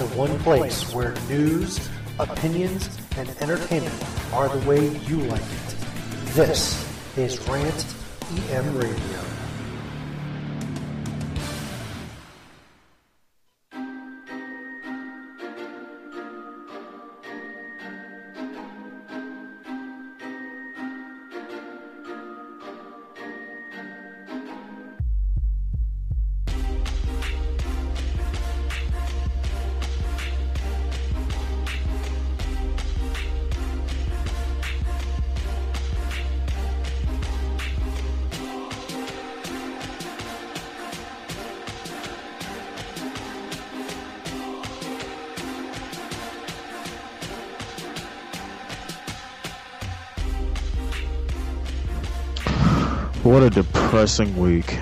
the one place where news, opinions, and entertainment are the way you like it. This is Rant EM Radio. What a depressing week.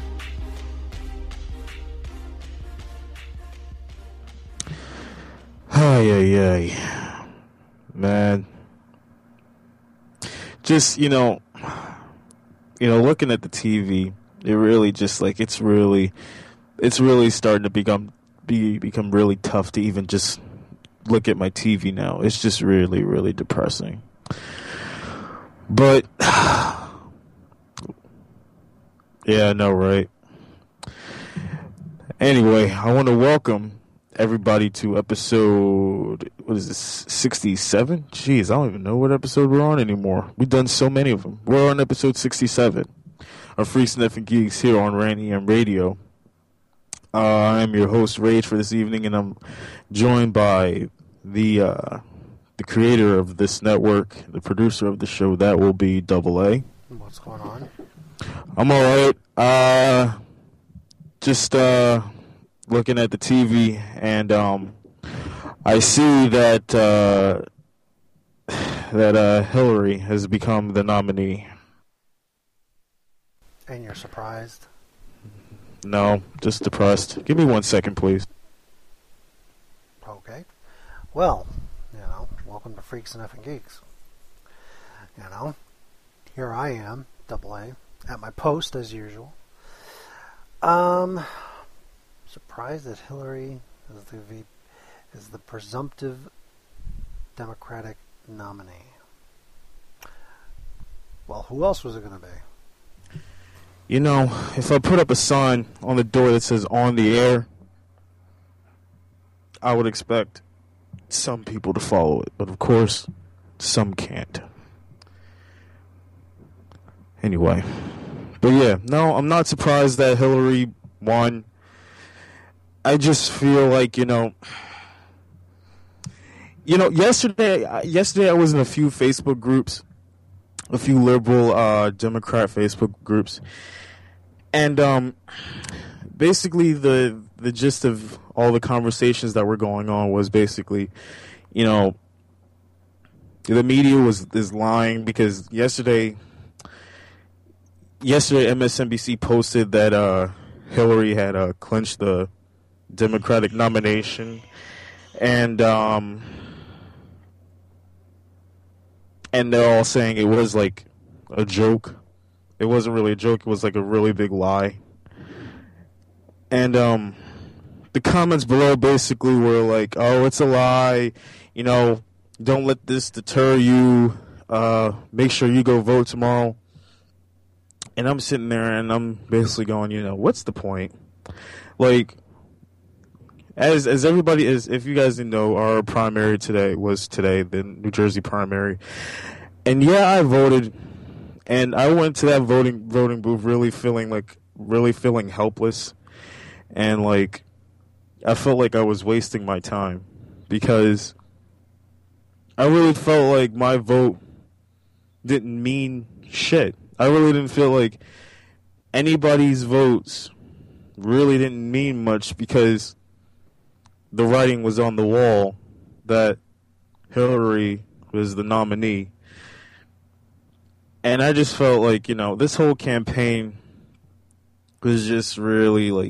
Ay. Man. Just, looking at the TV, it really just it's really starting to become really tough to even just look at my TV now. It's just really, really depressing. But yeah, I know, right? Anyway, I want to welcome everybody to episode, 67? Jeez, I don't even know what episode we're on anymore. We've done so many of them. We're on episode 67 of Freaks, and Geeks here on Rant EM Radio. I'm your host, Rage, for this evening, and I'm joined by the creator of this network, the producer of the show, that will be Double A. What's going on? I'm alright. Just looking at the TV, and I see that Hillary has become the nominee. And you're surprised? No, just depressed. Give me 1 second, please. Okay. Well, welcome to Freaks and Geeks. Here I am, Double A, at my post as usual. Surprised that Hillary is the presumptive Democratic nominee. Well, who else was it going to be? If I put up a sign on the door that says "on the air," I would expect some people to follow it, but of course, some can't. Anyway. But yeah, no, I'm not surprised that Hillary won. I just feel like, yesterday I was in a few Facebook groups, a few liberal Democrat Facebook groups, and basically the gist of all the conversations that were going on was basically, the media is lying because yesterday MSNBC posted that Hillary had clinched the Democratic nomination, and they're all saying it was like a joke. It wasn't really a joke. It was like a really big lie. And the comments below basically were like, "Oh, it's a lie. Don't let this deter you. Make sure you go vote tomorrow." And I'm sitting there and I'm basically going, what's the point? Like, as everybody is, if you guys didn't know, our primary was today, the New Jersey primary. And yeah, I voted, and I went to that voting booth really feeling helpless, and I felt like I was wasting my time because I really felt like my vote didn't mean shit. I really didn't feel like anybody's votes really didn't mean much because the writing was on the wall that Hillary was the nominee. And I just felt like, this whole campaign was just really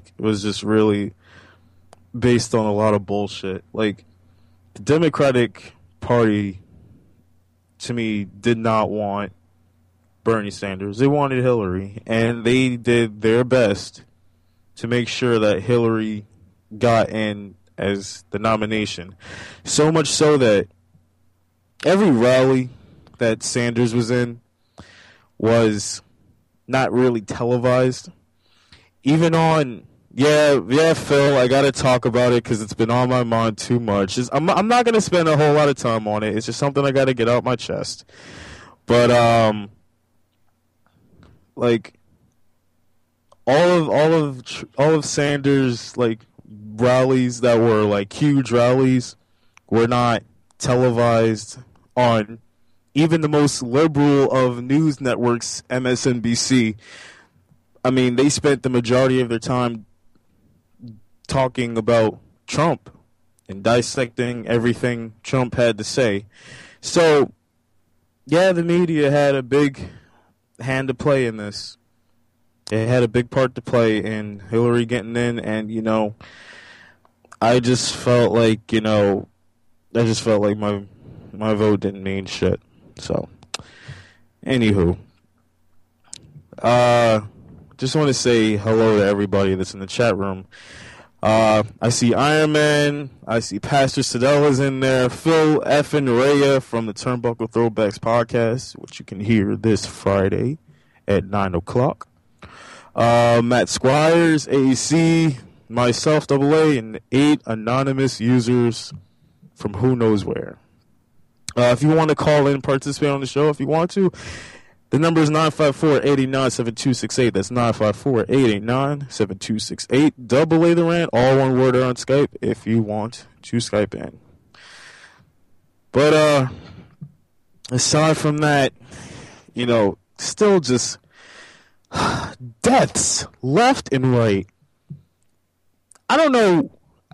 based on a lot of bullshit. Like, the Democratic Party, to me, did not want Bernie Sanders. They wanted Hillary, and they did their best to make sure that Hillary got in as the nomination. So much so that every rally that Sanders was in was not really televised. Even on, Phil, I got to talk about it because it's been on my mind too much. I'm not going to spend a whole lot of time on it. It's just something I got to get out my chest. But, like, all of Sanders, like, rallies that were, like, huge rallies were not televised on even the most liberal of news networks, MSNBC. I mean, they spent the majority of their time talking about Trump and dissecting everything Trump had to say. So, yeah, the media had a big hand to play in this. It had a big part to play in Hillary getting in, and, you know, I just felt like, my vote didn't mean shit. So, anywho, just want to say hello to everybody that's in the chat room. I see Iron Man. I see Pastor Sedella's in there. Phil effing Rhea from the Turnbuckle Throwbacks podcast, which you can hear this Friday at 9 o'clock. Matt Squires, AC, myself, AA, and 8 anonymous users from who knows where. If you want to call in and participate on the show, if you want to, the number is 954-889-7268. That's 954-889-7268. AA the rant, all one word on Skype if you want to Skype in. But aside from that, still just deaths left and right. I don't know.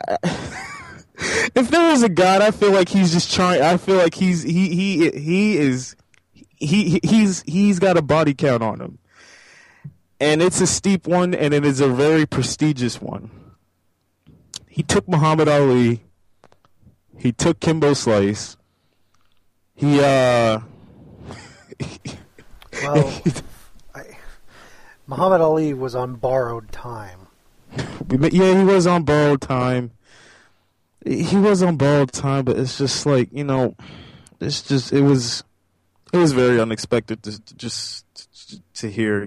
If there is a God, I feel like he's just trying. I feel like he's got a body count on him, and it's a steep one, and it is a very prestigious one. He took Muhammad Ali. He took Kimbo Slice. Muhammad Ali was on borrowed time. Yeah, he was on borrowed time. He was on borrowed time, but it's just like, it was very unexpected to hear.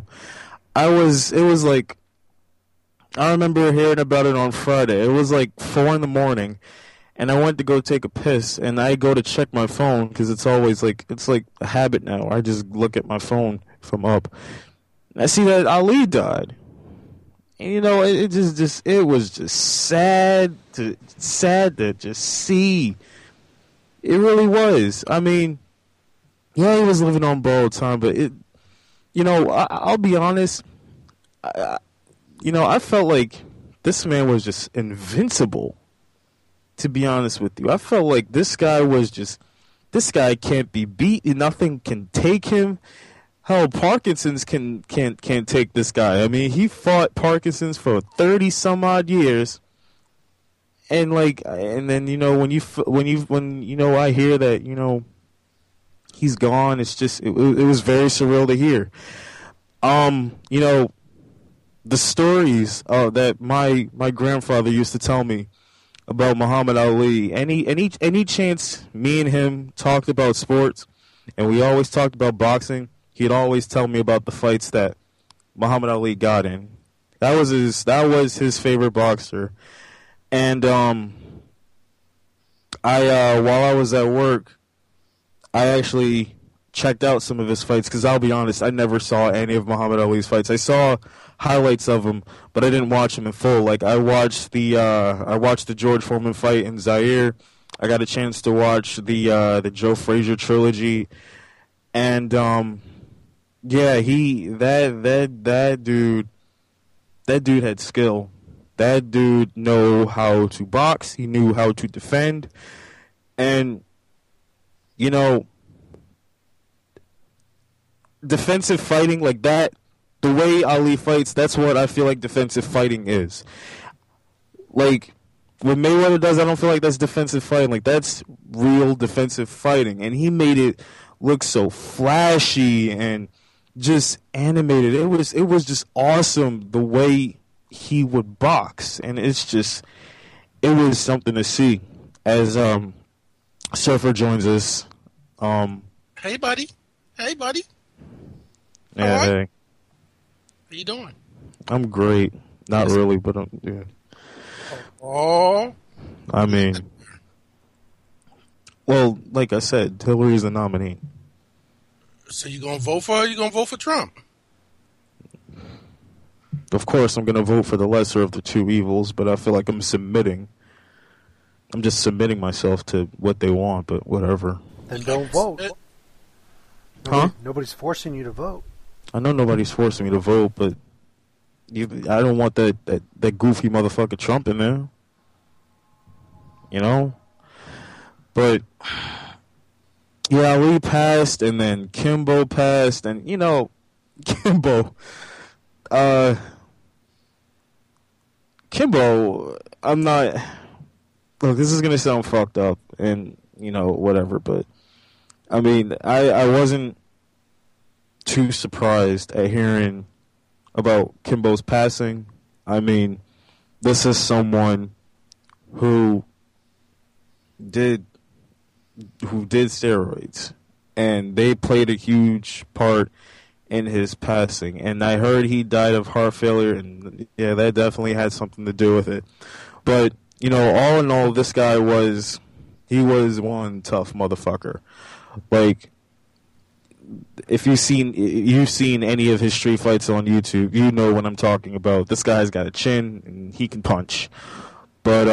I remember hearing about it on Friday. It was like 4 a.m, and I went to go take a piss, and I go to check my phone because it's always it's like a habit now. I just look at my phone from up. And I see that Ali died. And, it was just sad to just see. It really was. I mean, yeah, he was living on borrowed time, but I'll be honest. I felt like this man was just invincible. To be honest with you, I felt like this guy can't be beat. Nothing can take him. Hell, Parkinson's can't take this guy. I mean, he fought Parkinson's for 30 some odd years, and then when I hear that he's gone, it's just it was very surreal to hear. The stories that my grandfather used to tell me about Muhammad Ali. Any chance me and him talked about sports, and we always talked about boxing. He'd always tell me about the fights that Muhammad Ali got in. That was his favorite boxer. And while I was at work, I actually checked out some of his fights because I'll be honest, I never saw any of Muhammad Ali's fights. I saw highlights of him, but I didn't watch him in full. Like I watched the George Foreman fight in Zaire. I got a chance to watch the Joe Frazier trilogy, and yeah, that dude had skill. That dude knew how to box. He knew how to defend. And, defensive fighting like that, the way Ali fights, that's what I feel like defensive fighting is. Like, what Mayweather does, I don't feel like that's defensive fighting. Like, that's real defensive fighting. And he made it look so flashy and just animated. It was just awesome the way he would box, and it's just it was something to see. As Surfer joins us. Hey, buddy. Hey, buddy. Yeah, right. hey. How you doing? I'm great. Not really, but yeah. Oh. I mean, well, like I said, Hillary's the nominee. So you gonna vote for her? You gonna vote for Trump? Of course, I'm going to vote for the lesser of the two evils, but I feel like I'm submitting. I'm just submitting myself to what they want, but whatever. Then don't vote. Nobody's forcing you to vote. I know nobody's forcing me to vote, but I don't want that goofy motherfucker Trump in there. You know? But, yeah, Ali passed, and then Kimbo passed, and, you know, Kimbo, I'm not... Look, this is going to sound fucked up, and, you know, whatever, but, I mean, I wasn't too surprised at hearing about Kimbo's passing. I mean, this is someone who did steroids, and they played a huge part in his passing. And I heard he died of heart failure, and yeah, that definitely had something to do with it. But, you know, all in all, this guy was one tough motherfucker. Like, if you've seen any of his street fights on YouTube, you know what I'm talking about. This guy's got a chin and he can punch. But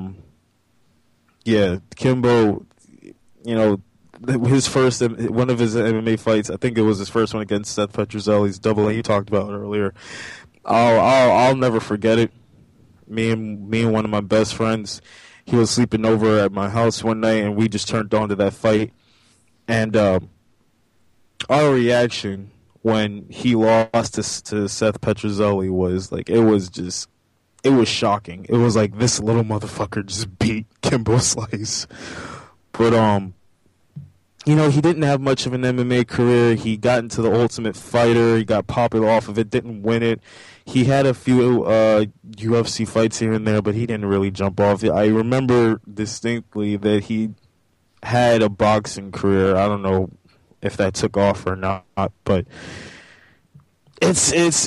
yeah, Kimbo, you know, one of his MMA fights, I think it was his first one against Seth Petrozelli's double A you talked about earlier. I'll never forget it. Me and one of my best friends, he was sleeping over at my house one night, and we just turned on to that fight. And our reaction when he lost to Seth Petrozelli was like, it was shocking. It was like, this little motherfucker just beat Kimbo Slice. But you know, he didn't have much of an MMA career. He got into the Ultimate Fighter. He got popular off of it, didn't win it. He had a few UFC fights here and there, but he didn't really jump off it. I remember distinctly that he had a boxing career. I don't know if that took off or not, but it's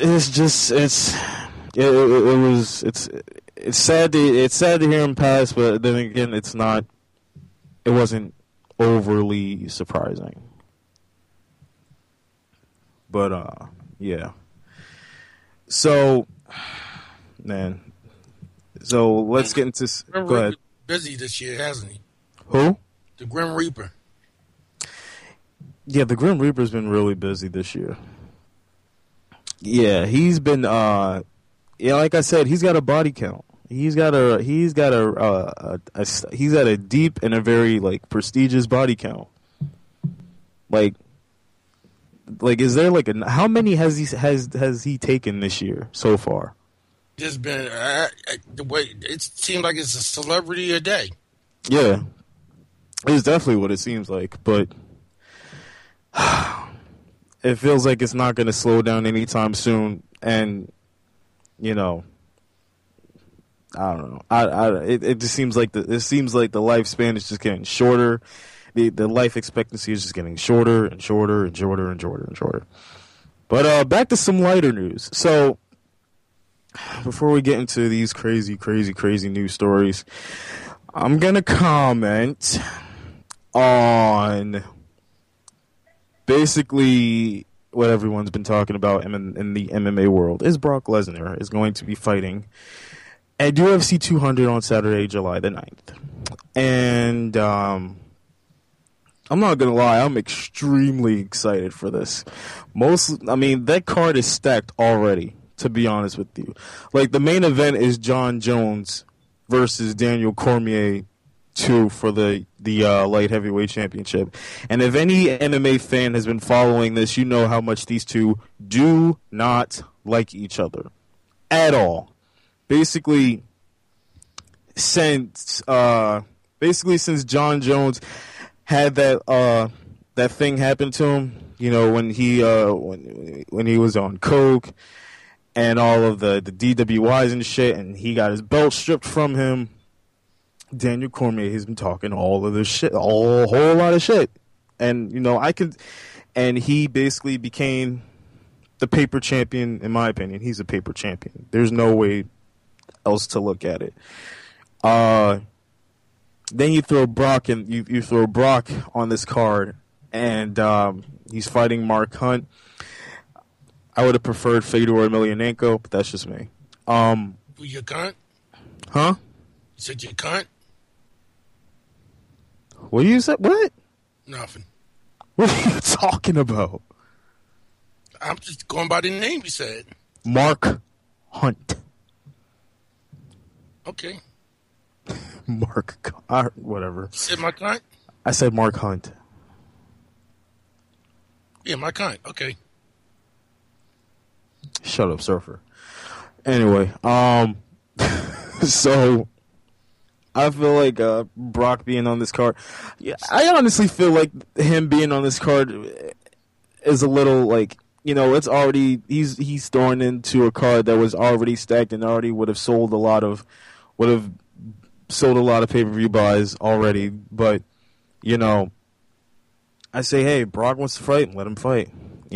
sad to hear him pass, but then again, it wasn't overly surprising. But yeah. So, man. So let's get into. Go ahead. Busy this year, hasn't he? Who? The Grim Reaper. Yeah, the Grim Reaper's been really busy this year. Yeah, he's been. Like I said, he's got a body count. He's got a deep and a very like prestigious body count. Like is there like how many has he taken this year so far? Just been the way it seems like it's a celebrity a day. Yeah, it's definitely what it seems like, but it feels like it's not going to slow down anytime soon. And you know, I don't know. It just seems like the lifespan is just getting shorter. The life expectancy is just getting shorter and shorter and shorter and shorter and shorter. But back to some lighter news. So before we get into these crazy news stories, I'm gonna comment on basically what everyone's been talking about in the MMA world. Is Brock Lesnar is going to be fighting at UFC 200 on Saturday, July the 9th. And I'm not going to lie, I'm extremely excited for this. That card is stacked already, to be honest with you. Like, the main event is John Jones versus Daniel Cormier 2 for the light heavyweight championship. And if any MMA fan has been following this, you know how much these two do not like each other at all. Basically, since John Jones had that thing happen to him, you know, when he was on coke and all of the DWIs and shit, and he got his belt stripped from him, Daniel Cormier has been talking all of this shit, a whole lot of shit. And, and he basically became the paper champion, in my opinion. He's a paper champion. There's no way else to look at it. Then you throw Brock and you throw Brock on this card, and he's fighting Mark Hunt. I would have preferred Fedor Emelianenko, but that's just me. You cunt? Huh? You said you cunt? What do you say? What? Nothing. What are you talking about? I'm just going by the name you said. Mark Hunt. Okay. Whatever. You said my cunt? I said Mark Hunt. Yeah, my cunt. Okay. Shut up, surfer. Anyway, so I feel like Brock being on this card. Yeah, I honestly feel like him being on this card is a little like, it's already he's thrown into a card that was already stacked and already would have sold a lot of pay-per-view buys already. But I say, hey, Brock wants to fight, let him fight.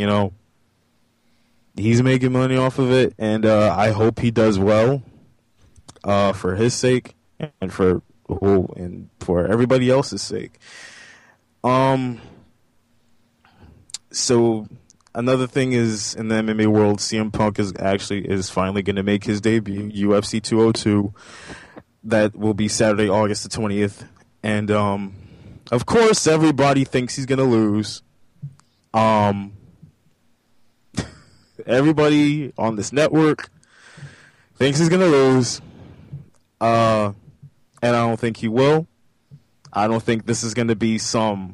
He's making money off of it, and I hope he does well for his sake and for everybody else's sake. So another thing is, in the MMA world, CM Punk is finally going to make his debut, UFC 202. That will be Saturday, August the 20th, and of course everybody thinks he's going to lose. Everybody on this network thinks he's going to lose. And I don't think he will. I don't think this is going to be some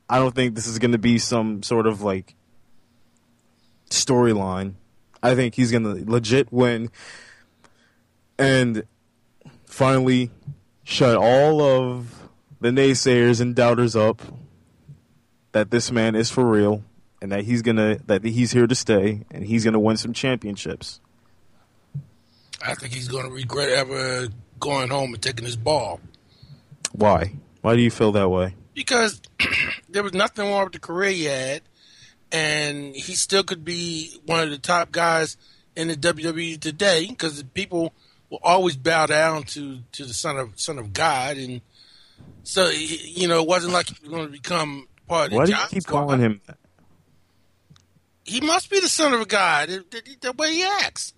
sort of like storyline. I think he's going to legit win and finally shut all of the naysayers and doubters up that this man is for real. And that he's here to stay, and he's gonna win some championships. I think he's gonna regret ever going home and taking his ball. Why? Why do you feel that way? Because there was nothing wrong with the career he had, and he still could be one of the top guys in the WWE today. Because people will always bow down to the son of God, and so it wasn't like he was going to become part of the. Why do you keep calling him that? He must be the son of a god, the way he acts.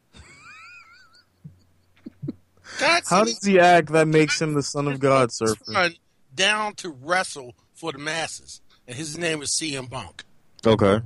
How does he act that makes him the son of God, Surfer? Down to wrestle for the masses, and his name is CM Punk. Okay.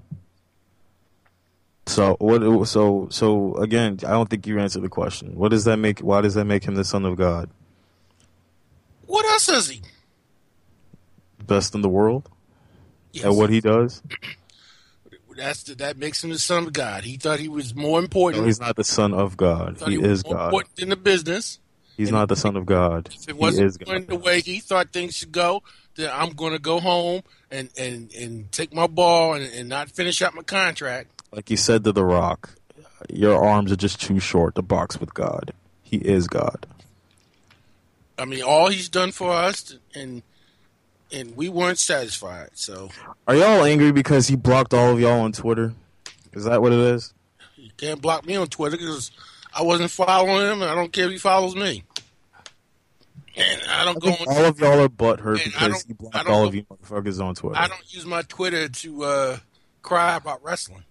So what? So again, I don't think you answered the question. What does that make? Why does that make him the son of God? What else is he? Best in the world. Yes. At what he does. That makes him the son of God. He thought he was more important. No, he's not the son of God. He is more God. Important in the business. He's not the son of God. If it wasn't going the way he thought things should go, then I'm going to go home and take my ball and not finish out my contract. Like he said to The Rock, your arms are just too short to box with God. He is God. I mean, all he's done for us, and we weren't satisfied. So, are y'all angry because he blocked all of y'all on Twitter? Is that what it is? You can't block me on Twitter because I wasn't following him, and I don't care if he follows me. And I think all of y'all are butthurt because he blocked all of you motherfuckers on Twitter. I don't use my Twitter to cry about wrestling.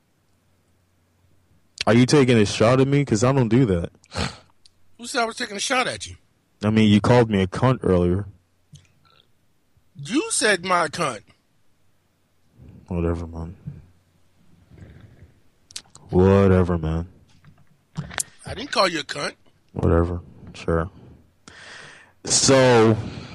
Are you taking a shot at me? Because I don't do that. Who said I was taking a shot at you? I mean, you called me a cunt earlier. You said my cunt. Whatever, man. Whatever, man. I didn't call you a cunt. Whatever. Sure. So,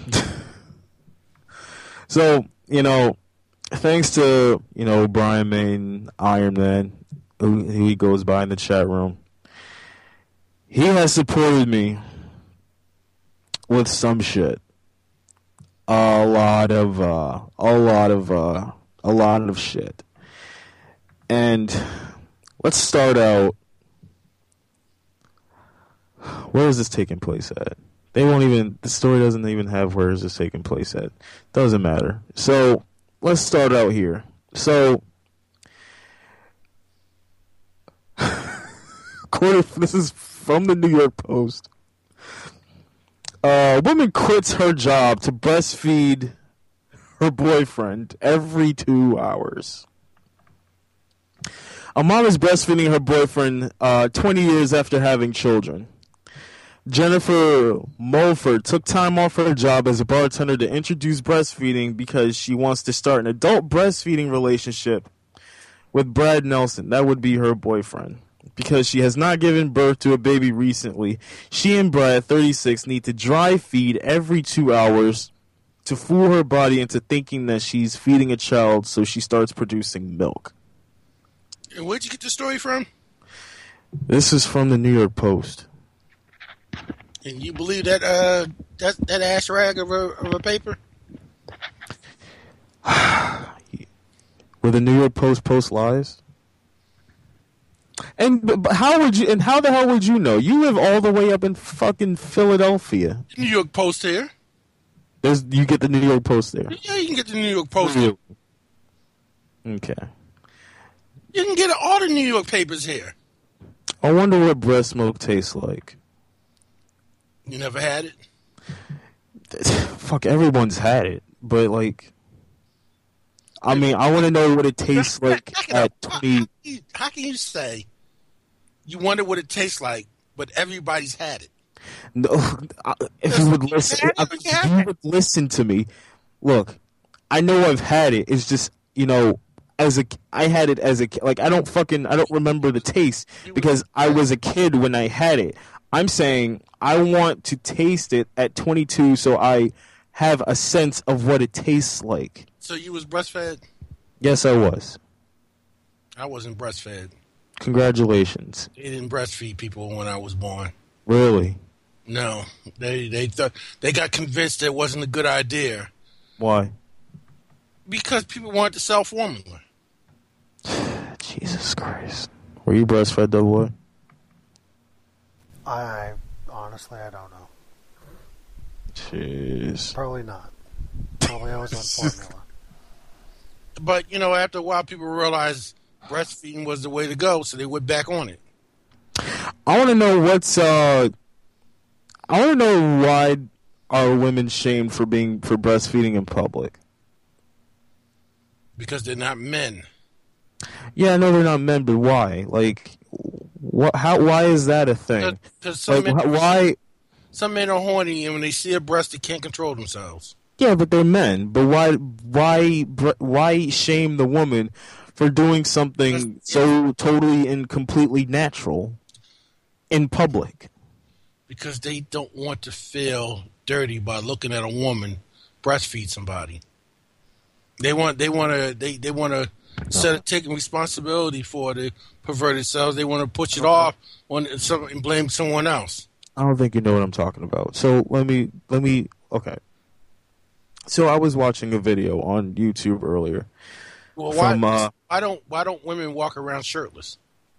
thanks to, Brian Main, Iron Man, who he goes by in the chat room, he has supported me with some shit. A lot of shit. And let's start out. Where is this taking place at? They won't even. The story doesn't even have where is this taking place at. Doesn't matter. So let's start out here. So, this is from the New York Post. A woman quits her job to breastfeed her boyfriend every 2 hours. A mom is breastfeeding her boyfriend 20 years after having children. Jennifer Mulford took time off her job as a bartender to introduce breastfeeding because she wants to start an adult breastfeeding relationship with Brad Nelson. That would be her boyfriend. Because she has not given birth to a baby recently, she and Brad, 36, need to dry feed every 2 hours to fool her body into thinking that she's feeding a child, so she starts producing milk. And where'd you get the story from? This is from the New York Post. And you believe that that ass rag of a paper? Where the New York Post posts lies? And how would you? And how the hell would you know? You live all the way up in fucking Philadelphia. New York Post here. You get the New York Post there. Yeah, you can get the New York Post here. Okay. You can get all the New York papers here. I wonder what breast milk tastes like. You never had it? Fuck, everyone's had it, but like, I mean, I want to know what it tastes like at 20. How can you say you wonder what it tastes like, but everybody's had it? No, if you would listen to me. Look, I know I've had it. It's just, I had it as a kid. Like, I don't remember the taste because I was a kid when I had it. I'm saying I want to taste it at 22 so I have a sense of what it tastes like. So you was breastfed? Yes, I was. I wasn't breastfed. Congratulations. They didn't breastfeed people when I was born. Really? No. They thought they got convinced it wasn't a good idea. Why? Because people wanted to sell formula. Jesus Christ. Were you breastfed, Doughboy? I honestly, I don't know. Jeez. Probably not. Probably I was on formula. But, after a while, people realized breastfeeding was the way to go, so they went back on it. I want to know why are women shamed for breastfeeding in public? Because they're not men. Yeah, I know they're not men, but why? Like, what? How? Why is that a thing? Because why? Some men are horny, and when they see a breast, they can't control themselves. Yeah, but they're men. But why shame the woman for doing something so totally and completely natural in public? Because they don't want to feel dirty by looking at a woman breastfeed somebody. They want to instead of taking responsibility for the perverted selves, they want to push it off and blame someone else. I don't think you know what I'm talking about. So let me. Okay. So I was watching a video on YouTube earlier. Well, why don't women walk around shirtless?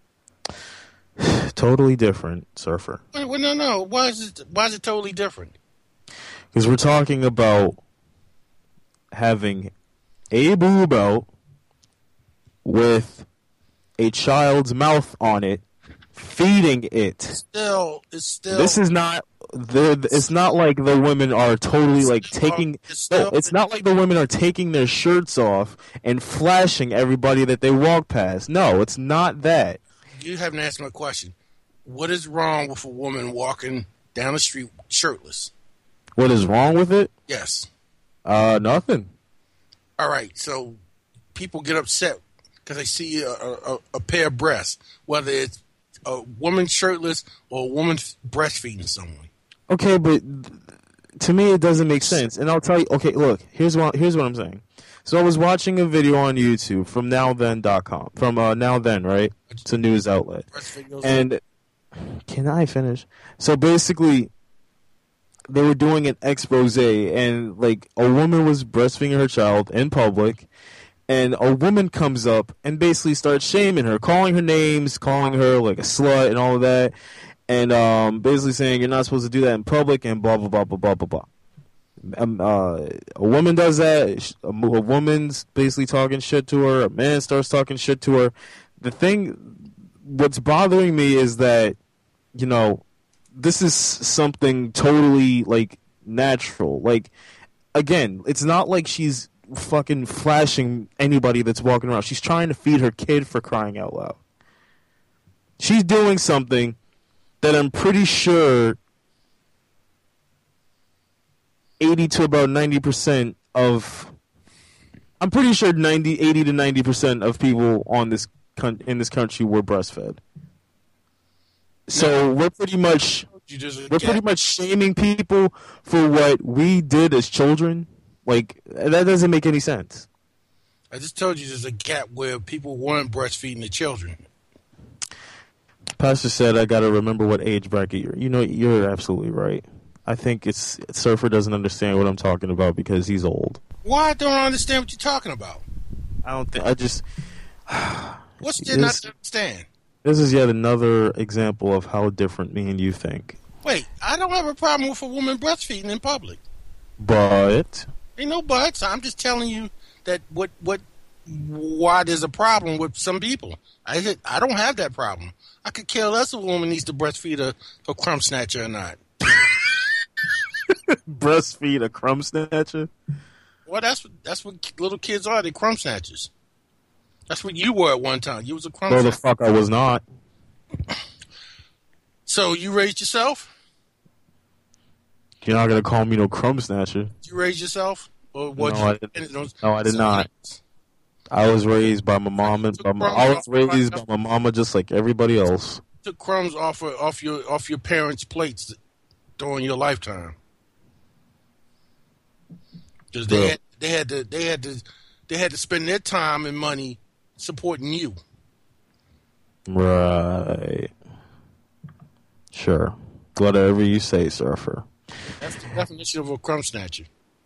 Totally different, Surfer. Well, no. Why is it totally different? Because we're talking about having a boob out with a child's mouth on it, feeding it. It's still. This is not. It's not like the women are totally like taking. No, it's not like the women are taking their shirts off and flashing everybody that they walk past. No, it's not that. You haven't asked my question. What is wrong with a woman walking down the street shirtless? What is wrong with it? Yes. Nothing. All right. So people get upset because they see a pair of breasts, whether it's a woman shirtless or a woman breastfeeding someone. Okay, but to me it doesn't make sense. And I'll tell you. Okay, look. Here's what I'm saying. So I was watching a video on YouTube from NowThen.com. From Now Then, right? It's a news outlet. And can I finish? So basically, they were doing an expose, and like a woman was breastfeeding her child in public, and a woman comes up and basically starts shaming her, calling her names, calling her like a slut and all of that. and basically saying you're not supposed to do that in public and blah blah blah blah blah blah blah. A woman does that. A woman's basically talking shit to her. A man starts talking shit to her. What's bothering me is that, you know, this is something totally like natural. Like, again, it's not like she's fucking flashing anybody that's walking around. She's trying to feed her kid, for crying out loud. She's doing something that I'm pretty sure 80 to about 90% of, I'm pretty sure 80 to 90% of people in this country were breastfed. So we're pretty much shaming people for what we did as children. Like, that doesn't make any sense. I just told you there's a gap where people weren't breastfeeding the children. Pastor said I got to remember what age bracket you're. You know, you're absolutely right. I think Surfer doesn't understand what I'm talking about because he's old. Why don't I understand what you're talking about? What's there not to understand? This is yet another example of how different me and you think. Wait, I don't have a problem with a woman breastfeeding in public. But Ain't no buts. I'm just telling you that why there's a problem with some people. I don't have that problem. I could care less if a woman needs to breastfeed a crumb snatcher or not. Breastfeed a crumb snatcher? Well, that's what little kids are. They're crumb snatchers. That's what you were at one time. You was a crumb snatcher. No, the fuck I was not. So you raised yourself? You're not going to call me no crumb snatcher. Did you raise yourself? Or what? No, I did not. I was raised by my mom by my mama just like everybody else. Took crumbs off your parents' plates during your lifetime. Because they had to spend their time and money supporting you. Right. Sure. Whatever you say, Surfer. That's the definition of a crumb snatcher.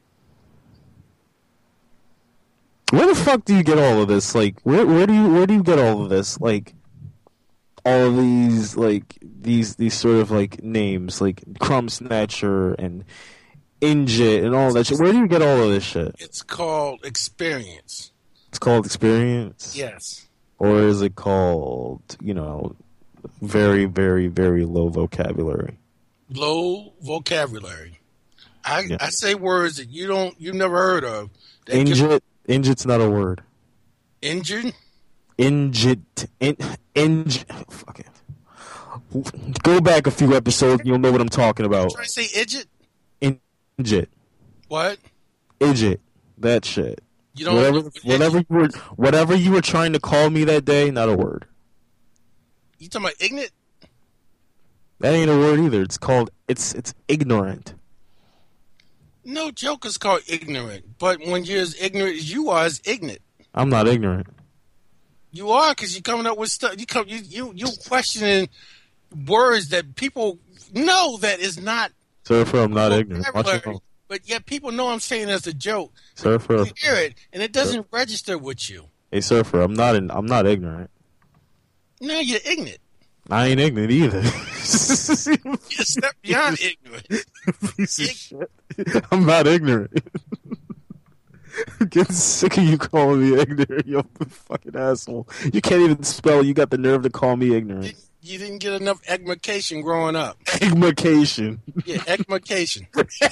Where the fuck do you get all of this? Like, where do you get all of this? Like, all of these like these sort of like names, like crumb snatcher and Injit and all that shit. Where do you get all of this shit? It's called experience. It's called experience? Yes. Or is it called, you know, very, very, very low vocabulary? Low vocabulary. I say words that you've never heard of. Injit's not a word. Injured? Injit. Fuck it. Go back a few episodes and you'll know what I'm talking about. Trying to say idjit? Injit. What? Idjit. That shit. You don't whatever you were trying to call me that day, not a word. You talking about ignorant? That ain't a word either. It's called it's ignorant. No joke is called ignorant, but when you're as ignorant as you are, is ignorant. I'm not ignorant. You are, because you're coming up with stuff. You questioning words that people know that is not. Surfer, I'm not ignorant. But yet people know I'm saying it as a joke. Surfer, you hear it and it doesn't register with you. Hey, Surfer, I'm not ignorant. No, you're ignorant. I ain't ignorant either. You're a step beyond ignorant. Piece of shit. I'm not ignorant. I'm getting sick of you calling me ignorant, you fucking asshole. You can't even spell. You got the nerve to call me ignorant. You didn't get enough egmication growing up. Egmication. Yeah, egmication.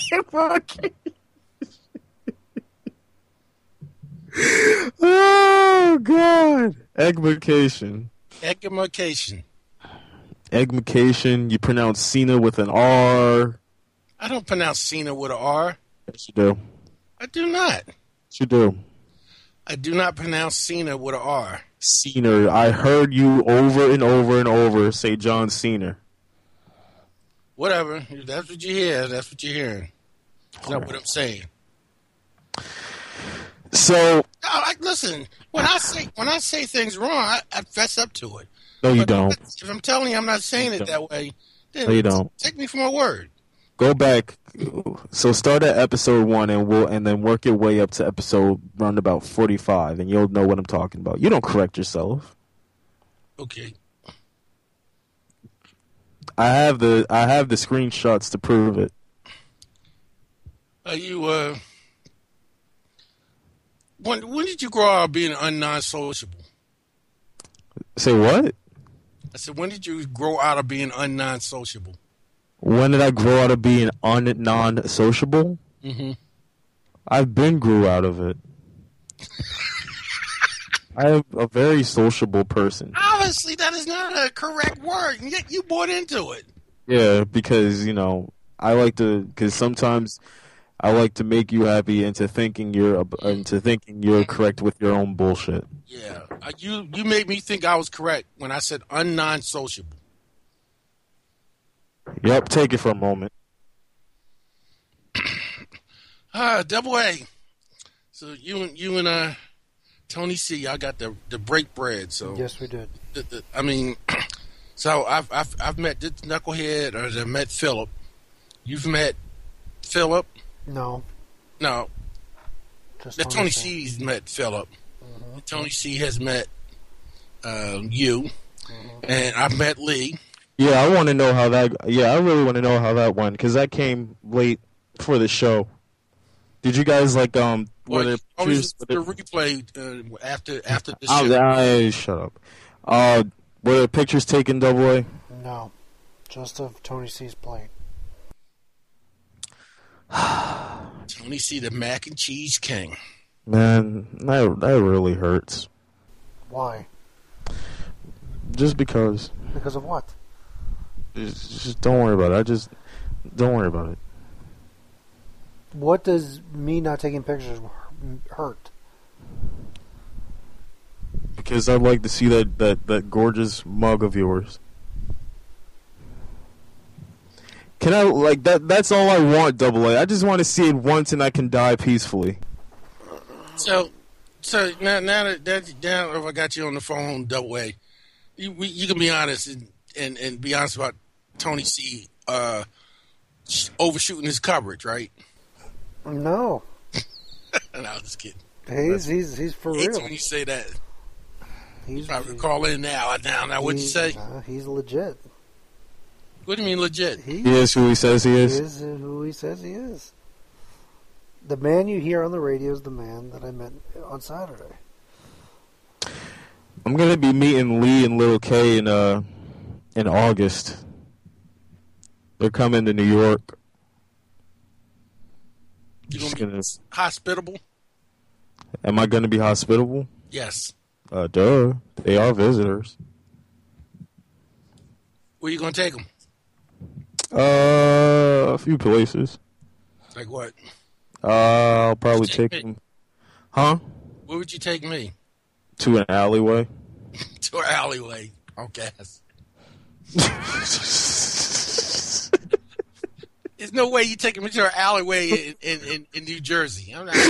Oh, God. Egmication. Egmication. Egmication. You pronounce Cena with an R. I don't pronounce Cena with an R. Yes, you do. I do not. Yes, you do. I do not pronounce Cena with an R. Cena. I heard you over and over and over say John Cena. Whatever. If that's what you hear, that's what you're hearing. That's not what I'm saying. So, listen. When I say things wrong, I fess up to it. No, you don't. If I'm telling you I'm not saying it that way, then no, you don't. Take me for my word. Go back. So start at episode 1 and then work your way up to episode round about 45, and you'll know what I'm talking about. You don't correct yourself. Okay. I have the screenshots to prove it. When did you grow out of being non-sociable? Say what? I said, when did you grow out of being non-sociable? When did I grow out of being non-sociable? Mm-hmm. I've been grew out of it. I am a very sociable person. Obviously, that is not a correct word, and yet you bought into it. Yeah, because, because sometimes I like to make you happy into thinking you're correct with your own bullshit. Yeah, you made me think I was correct when I said non-sociable. Yep, take it for a moment. Double A. So you and Tony C, y'all got the break bread. So Yes, we did. So I've met this knucklehead, or I've met Philip. You've met Philip? No. No. Just The Tony C's met Philip. Mm-hmm. Tony C has met you, and I've met Lee. Yeah, I want to know how that. Yeah, I really want to know how that went because that came late for the show. Did you guys like Well, the replay after the show? Shut up. Were the pictures taken, Double A? No, just of Tony C's plate. Tony C, the mac and cheese king. Man, that really hurts. Why? Just because. Because of what? Just don't worry about it. Don't worry about it. What does me not taking pictures hurt? Because I'd like to see that gorgeous mug of yours. Can I, like, that's all I want, Double A. I just want to see it once and I can die peacefully. So now if I got you on the phone, Double A, you can be honest and be honest about Tony C overshooting his coverage, right? No. No, I'm just kidding. He's for real. When you say that, He's I recall in now. What'd you say? He's legit. What do you mean legit? He is who he says he is. He is who he says he is. The man you hear on the radio is the man that I met on Saturday. I'm gonna be meeting Lee and Lil K in August. They're coming to New York. You gonna be hospitable? Am I gonna be hospitable? Yes. Duh. They are visitors. Where you gonna take them? A few places. Like what? I'll probably take them. Huh? Where would you take me? To an alleyway. To an alleyway. Okay. There's no way you taking me to an alleyway in New Jersey. I'm not.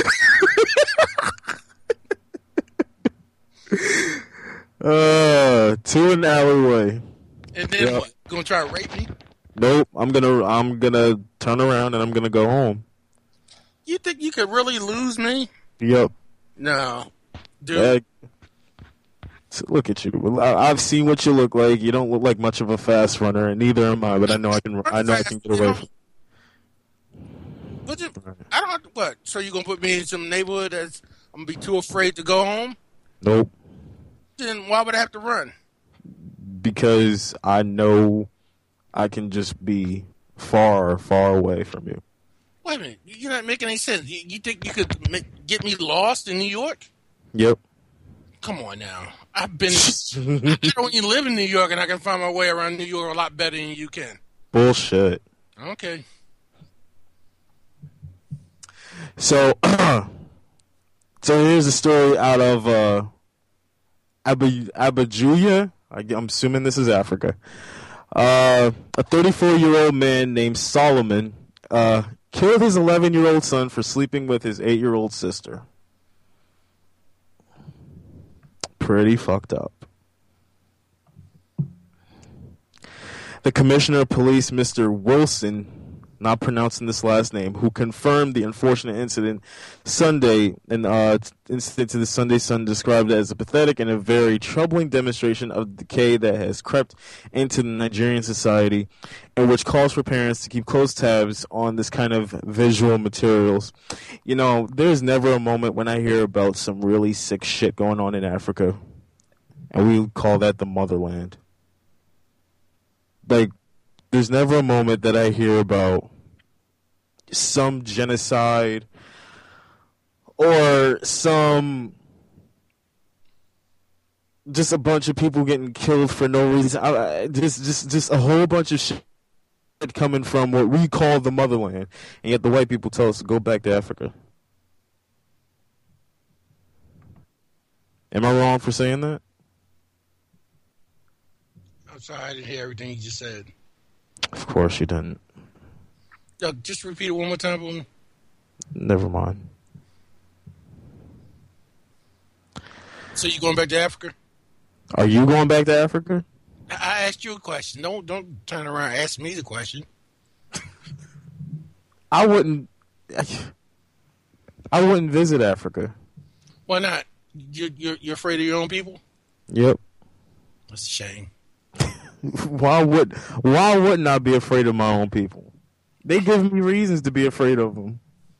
To an alleyway. And then what? You gonna try to rape me? Nope. I'm gonna turn around and I'm gonna go home. You think you could really lose me? Yep. No, dude. Look at you. I've seen what you look like. You don't look like much of a fast runner, and neither am I. But I know I can. I can get away from. I don't have to, what? So you gonna put me in some neighborhood that's I'm gonna be too afraid to go home? Nope. Then why would I have to run? Because I know I can just be far, far away from you. Wait a minute. You're not making any sense. You think you could get me lost in New York? Yep. Come on now. I've been when you live in New York, and I can find my way around New York a lot better than you can. Bullshit. Okay. So here's a story out of Abuja. I'm assuming this is Africa. A 34-year-old man named Solomon killed his 11-year-old son for sleeping with his 8-year-old sister. Pretty fucked up. The commissioner of police, Mr. Wilson, not pronouncing this last name, who confirmed the unfortunate incident Sunday. And incident to the Sunday Sun described it as a pathetic and a very troubling demonstration of decay that has crept into the Nigerian society, and which calls for parents to keep close tabs on this kind of visual materials. You know, there's never a moment when I hear about some really sick shit going on in Africa, and we call that the motherland. Like, there's never a moment that I hear about some genocide or some just a bunch of people getting killed for no reason. Just a whole bunch of shit coming from what we call the motherland, and yet the white people tell us to go back to Africa. Am I wrong for saying that? I'm sorry, I didn't hear everything you just said. Of course you didn't. Just repeat it one more time for me. Never mind. So you going back to Africa? Are you going back to Africa? I asked you a question. Don't turn around and ask me the question. I wouldn't visit Africa. Why not? You're afraid of your own people? Yep. That's a shame. Why wouldn't I be afraid of my own people? They give me reasons to be afraid of them.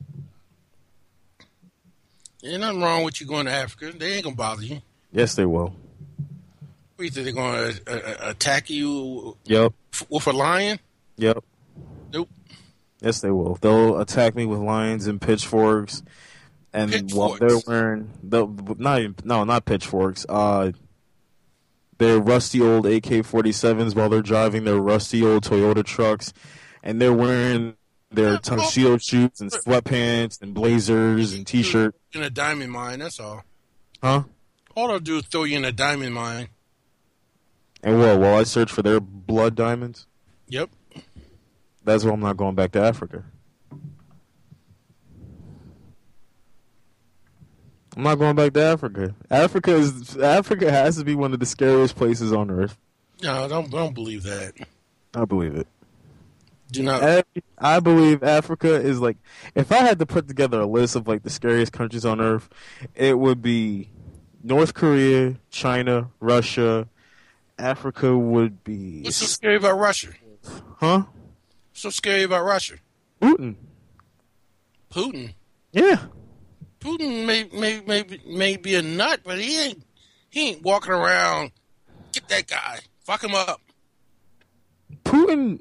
Ain't nothing wrong with you going to Africa. They ain't gonna bother you. Yes, they will. What, you think they're gonna attack you? Yep. With a lion? Yep. Nope. Yes, they will. They'll attack me with lions and pitchforks, and while they're wearing not pitchforks. Their rusty old AK-47s while they're driving their rusty old Toyota trucks, and they're wearing their tuxedo suits and sweatpants and blazers and t-shirts. In a diamond mine, that's all. Huh? All they'll do is throw you in a diamond mine. And what, while I search for their blood diamonds? Yep. That's why I'm not going back to Africa. I'm not going back to Africa. Africa has to be one of the scariest places on earth. No, don't believe that. I believe it. Do not. I believe Africa is like, if I had to put together a list of like the scariest countries on earth, it would be North Korea, China, Russia. Africa would be. What's so scary about Russia? Huh? What's so scary about Russia? Putin. Putin? Yeah. Putin may be a nut, but he ain't walking around. Get that guy. Fuck him up. Putin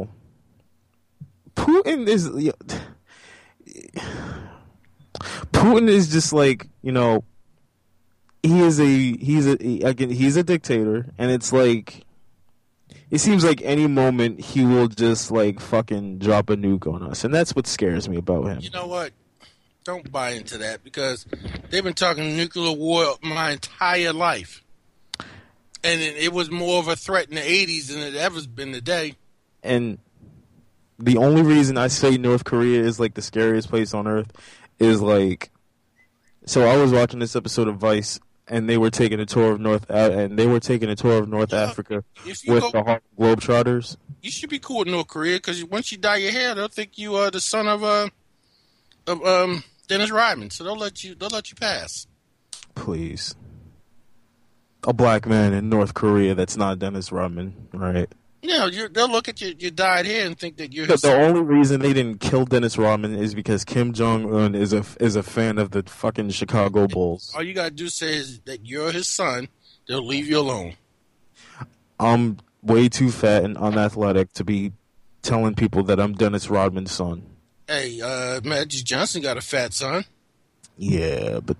is just like, you know, he's a dictator, and it's like, it seems like any moment he will just like fucking drop a nuke on us, and that's what scares me about him. You know what? Don't buy into that, because they've been talking nuclear war my entire life. And it was more of a threat in the 80s than it ever's been today. And the only reason I say North Korea is like the scariest place on earth is like, so I was watching this episode of Vice, and they were taking a tour of North Africa with the Harlem Globetrotters. You should be cool with North Korea, because once you dye your hair, they'll think you are the son of Dennis Rodman, so they'll let you pass. Please. A black man in North Korea that's not Dennis Rodman, right? Yeah, they'll look at your dyed hair and think that you're. The only reason they didn't kill Dennis Rodman is because Kim Jong-un is a fan of the fucking Chicago Bulls. All you gotta do say is that you're his son. They'll leave you alone. I'm way too fat and unathletic to be telling people that I'm Dennis Rodman's son. Hey, Magic Johnson got a fat son. Yeah, but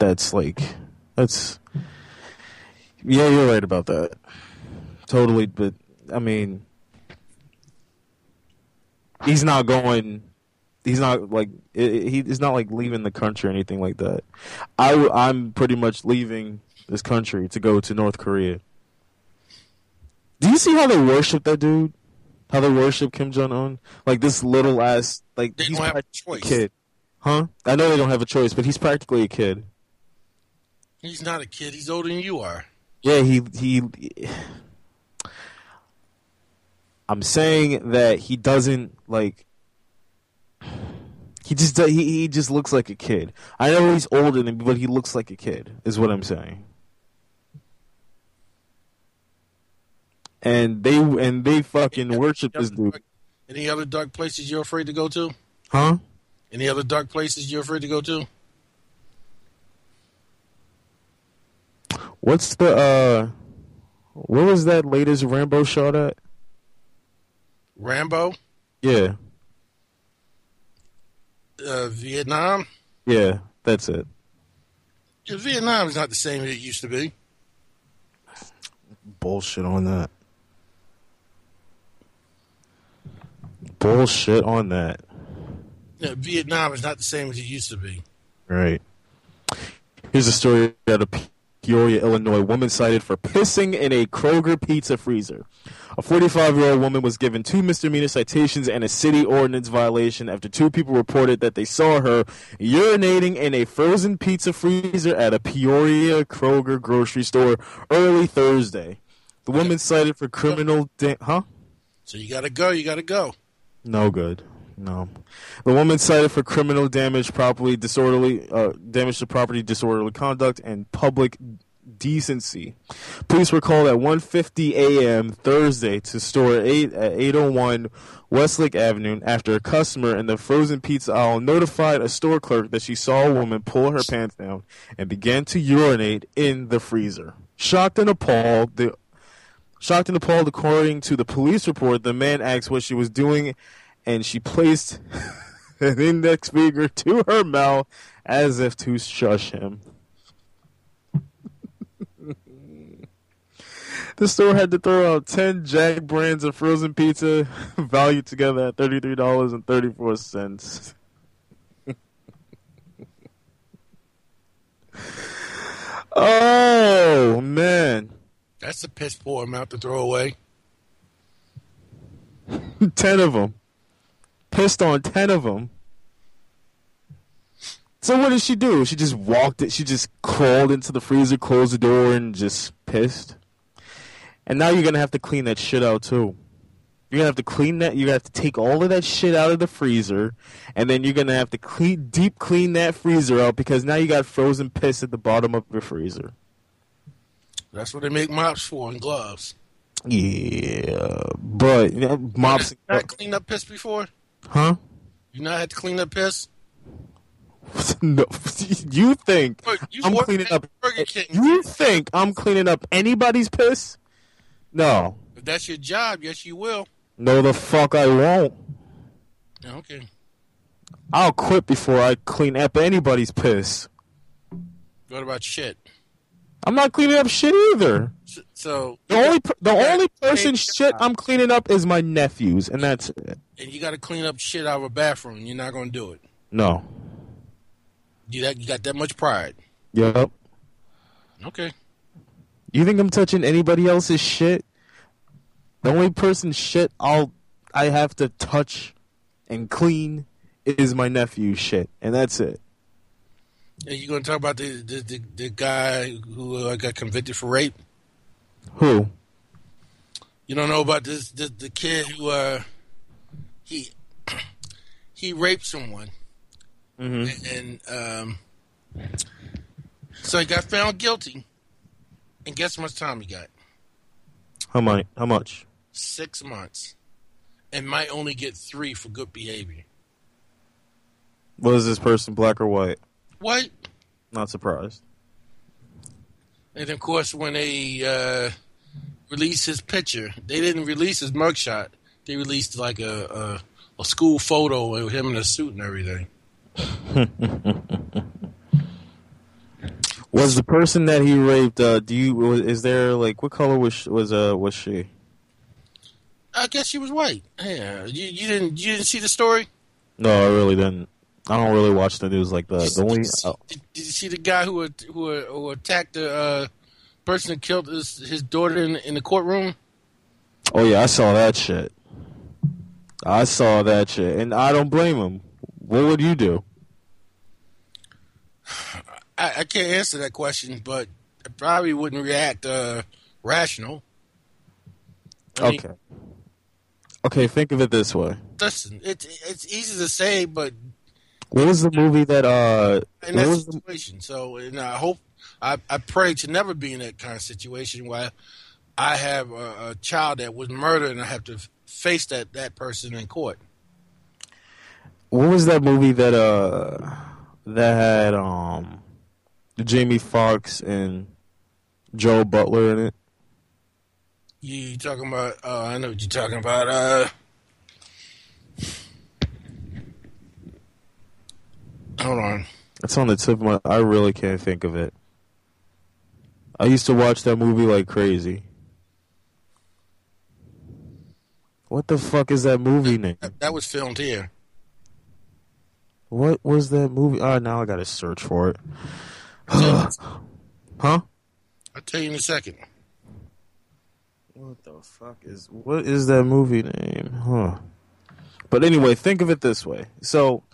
yeah, you're right about that. Totally, but I mean, he's not like leaving the country or anything like that. I'm pretty much leaving this country to go to North Korea. Do you see how they worship that dude? How they worship Kim Jong-un? Like this little ass, like they he's don't have a practically choice. a kid. Huh? I know they don't have a choice, but he's practically a kid. He's not a kid. He's older than you are. Yeah, I'm saying that he doesn't like. He just looks like a kid. I know he's older than me, but he looks like a kid, is what I'm saying. And they fucking worship this dude. Any other dark places you're afraid to go to? Huh? Any other dark places you're afraid to go to? What's the where was that latest Rambo shot at? Rambo? Yeah. Vietnam? Yeah, that's it. Yeah, Vietnam is not the same as it used to be. Bullshit on that. Bullshit on that. Yeah, Vietnam is not the same as it used to be. Right. Here's a story out of Peoria, Illinois. Woman cited for pissing in a Kroger pizza freezer. A 45-year-old woman was given 2 misdemeanor citations and a city ordinance violation after 2 people reported that they saw her urinating in a frozen pizza freezer at a Peoria Kroger grocery store early Thursday. The woman cited for criminal... So you gotta go. No good. No. The woman cited for criminal damage to property, disorderly conduct, and public decency. Police were called at 1:50 a.m. Thursday to store 801 Westlake Avenue after a customer in the frozen pizza aisle notified a store clerk that she saw a woman pull her pants down and began to urinate in the freezer. Shocked and appalled, according to the police report, the man asked what she was doing, and she placed an index finger to her mouth as if to shush him. The store had to throw out 10 Jack brands of frozen pizza, valued together at $33.34. Oh, man. That's a piss poor amount to throw away. 10 of them. Pissed on 10 of them. So what did she do? She just walked it. She just crawled into the freezer, closed the door, and just pissed. And now you're going to have to clean that shit out, too. You're going to have to clean that. You're going to have to take all of that shit out of the freezer. And then you're going to have to deep clean that freezer out because now you got frozen piss at the bottom of your freezer. That's what they make mops for and gloves. Yeah. But mops. You not cleaned up piss before? Huh? You not had to clean up piss? No, you think I'm cleaning up? You think I'm cleaning up anybody's piss? No. If that's your job, yes, you will. No, the fuck I won't. Okay. I'll quit before I clean up anybody's piss. What about shit? I'm not cleaning up shit either. So the only person's shit I'm cleaning up is my nephew's, and that's it. And you got to clean up shit out of a bathroom. You're not going to do it. No. You got that much pride. Yep. Okay. You think I'm touching anybody else's shit? The only person's shit I have to touch and clean is my nephew's shit, and that's it. Are you going to talk about the guy who got convicted for rape? Who? You don't know about the kid who he raped someone, and so he got found guilty. And guess how much time he got? How much? 6 months, and might only get 3 for good behavior. Was this person black or white? White. Not surprised. And of course, when they released his picture, they didn't release his mugshot. They released like a school photo of him in a suit and everything. Was the person that he raped? Is there like what color was she? I guess she was white. Yeah, you didn't see the story? No, I really didn't. I don't really watch the news like that. Did you see the guy who attacked the person that killed his daughter in the courtroom? Oh yeah, I saw that shit. And I don't blame him. What would you do? I can't answer that question, but I probably wouldn't react rational. Okay, think of it this way. Listen, it's easy to say, but What was the movie that in that situation. So, and I pray to never be in that kind of situation where I have a child that was murdered and I have to face that person in court. What was that movie that had Jamie Foxx and Joe Butler in it? You talking about? I know what you're talking about. Hold on. It's on the tip of my... I really can't think of it. I used to watch that movie like crazy. What the fuck is that movie name? That was filmed here. What was that movie? Oh, now I gotta search for it. Huh? I'll tell you in a second. What is that movie name? Huh. But anyway, think of it this way. So,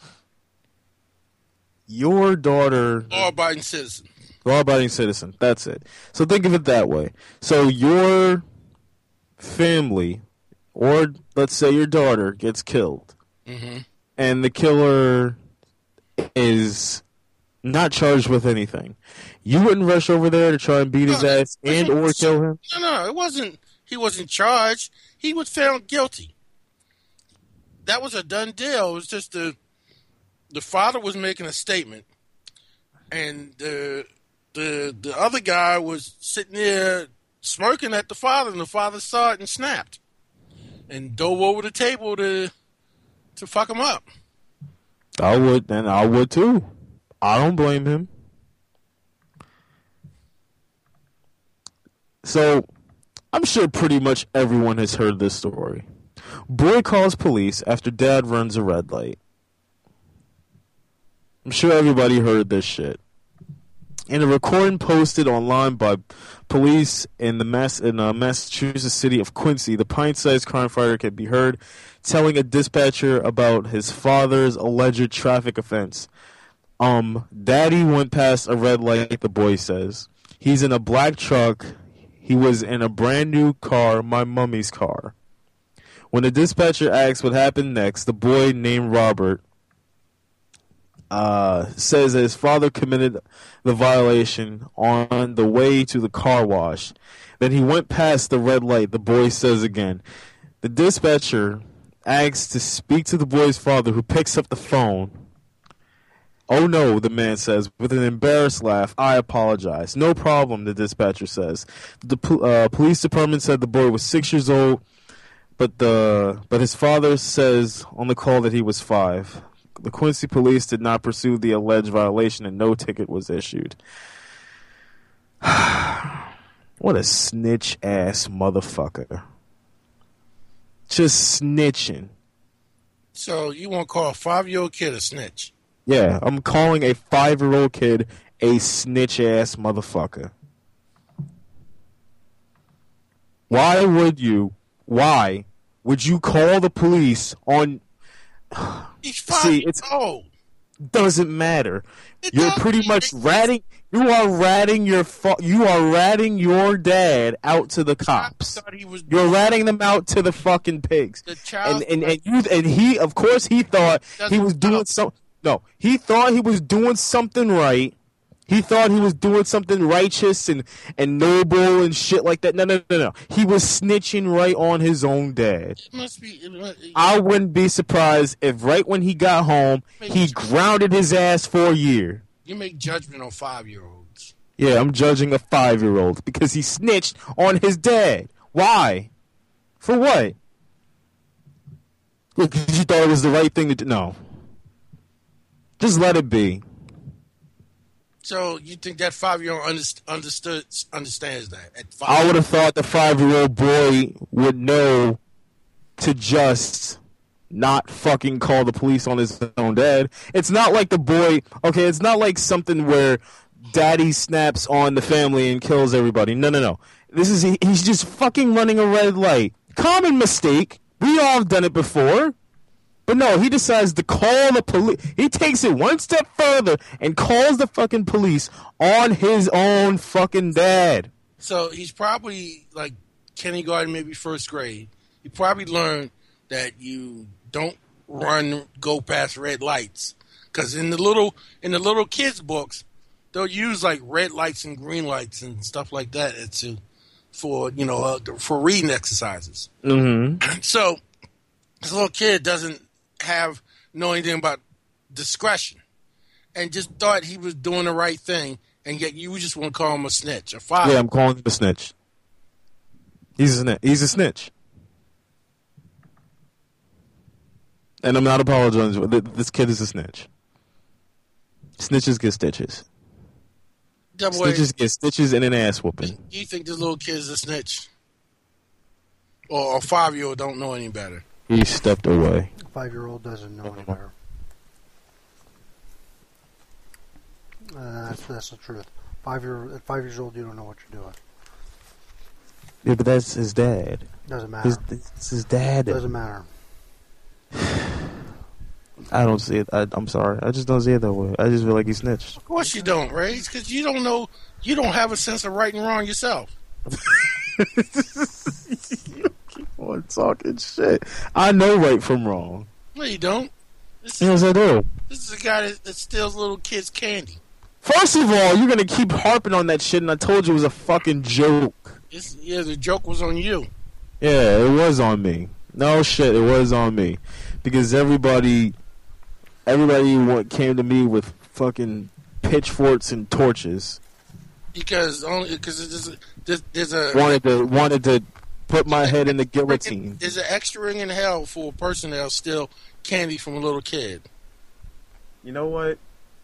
your daughter... Law-abiding citizen. Law-abiding citizen. That's it. So think of it that way. So your family, or let's say your daughter, gets killed. Mm-hmm. And the killer is not charged with anything. You wouldn't rush over there to try and beat his ass and or kill him? No, it wasn't. He wasn't charged. He was found guilty. That was a done deal. It was just the father was making a statement, and the other guy was sitting there smirking at the father, and the father saw it and snapped, and dove over the table to fuck him up. I would too. I don't blame him. So, I'm sure pretty much everyone has heard this story. Boy calls police after dad runs a red light. I'm sure everybody heard this shit. In a recording posted online by police in the Massachusetts city of Quincy, the pint-sized crime fighter can be heard telling a dispatcher about his father's alleged traffic offense. Daddy went past a red light, the boy says. He's in a black truck. He was in a brand new car, my mummy's car. When the dispatcher asks what happened next, the boy named Robert says that his father committed the violation on the way to the car wash. Then he went past the red light, the boy says again. The dispatcher asks to speak to the boy's father, who picks up the phone. Oh no, the man says, with an embarrassed laugh. I apologize. No problem, the dispatcher says. The police department said the boy was 6 years old, but his father says on the call that he was 5. The Quincy police did not pursue the alleged violation and no ticket was issued. What a snitch-ass motherfucker. Just snitching. So you want to call a 5-year-old kid a snitch? Yeah, I'm calling a 5-year-old kid a snitch-ass motherfucker. Why would you call the police on... He's 5 years old. Doesn't matter. You're pretty much ratting. You are ratting your dad out to the cops. You're ratting them out to the fucking pigs. And he, of course, he thought he was doing something. No, he thought he was doing something right. He thought he was doing something righteous and noble and shit like that. No. He was snitching right on his own dad. I wouldn't be surprised if right when he got home, he grounded his ass for a year. You make judgment on 5-year-olds. Yeah, I'm judging a 5-year-old because he snitched on his dad. Why? For what? Because you thought it was the right thing to do. No. Just let it be. So you think that 5-year-old understands that? At 5? I would have thought the 5-year-old boy would know to just not fucking call the police on his own dad. It's not like the boy... Okay, it's not like something where daddy snaps on the family and kills everybody. No. He's just fucking running a red light. Common mistake. We all have done it before. But no, he decides to call the police. He takes it one step further and calls the fucking police on his own fucking dad. So he's probably like kindergarten, maybe first grade. He probably learned that you don't go past red lights Because in the little kids books, they'll use like red lights and green lights and stuff like that for reading exercises. Mm-hmm. So this little kid doesn't know anything about discretion, and just thought he was doing the right thing, and yet you just want to call him a snitch, a father. Yeah, I'm calling him a snitch. He's a snitch. And I'm not apologizing. This kid is a snitch. Snitches get stitches. Snitches get stitches and an ass whooping. Do you think this little kid is a snitch? Or a 5-year-old don't know any better? He stepped away. 5-year-old doesn't know any better. That's the truth. 5 years old, you don't know what you're doing. Yeah, but that's his dad. Doesn't matter. It's his dad. Doesn't matter. I don't see it. I'm sorry. I just don't see it that way. I just feel like he snitched. Of course you don't, Ray, because you don't know. You don't have a sense of right and wrong yourself. You keep on talking shit. I know right from wrong. No, you don't. Yes, I do. This is a guy that steals little kids' candy. First of all, you're going to keep harping on that shit, and I told you it was a fucking joke. The joke was on you. Yeah, it was on me. No shit, it was on me. Because everybody came to me with fucking pitchforks and torches. Because there's a wanted to put my head in the guillotine. There's an extra ring in hell for a person that'll steal candy from a little kid. You know what?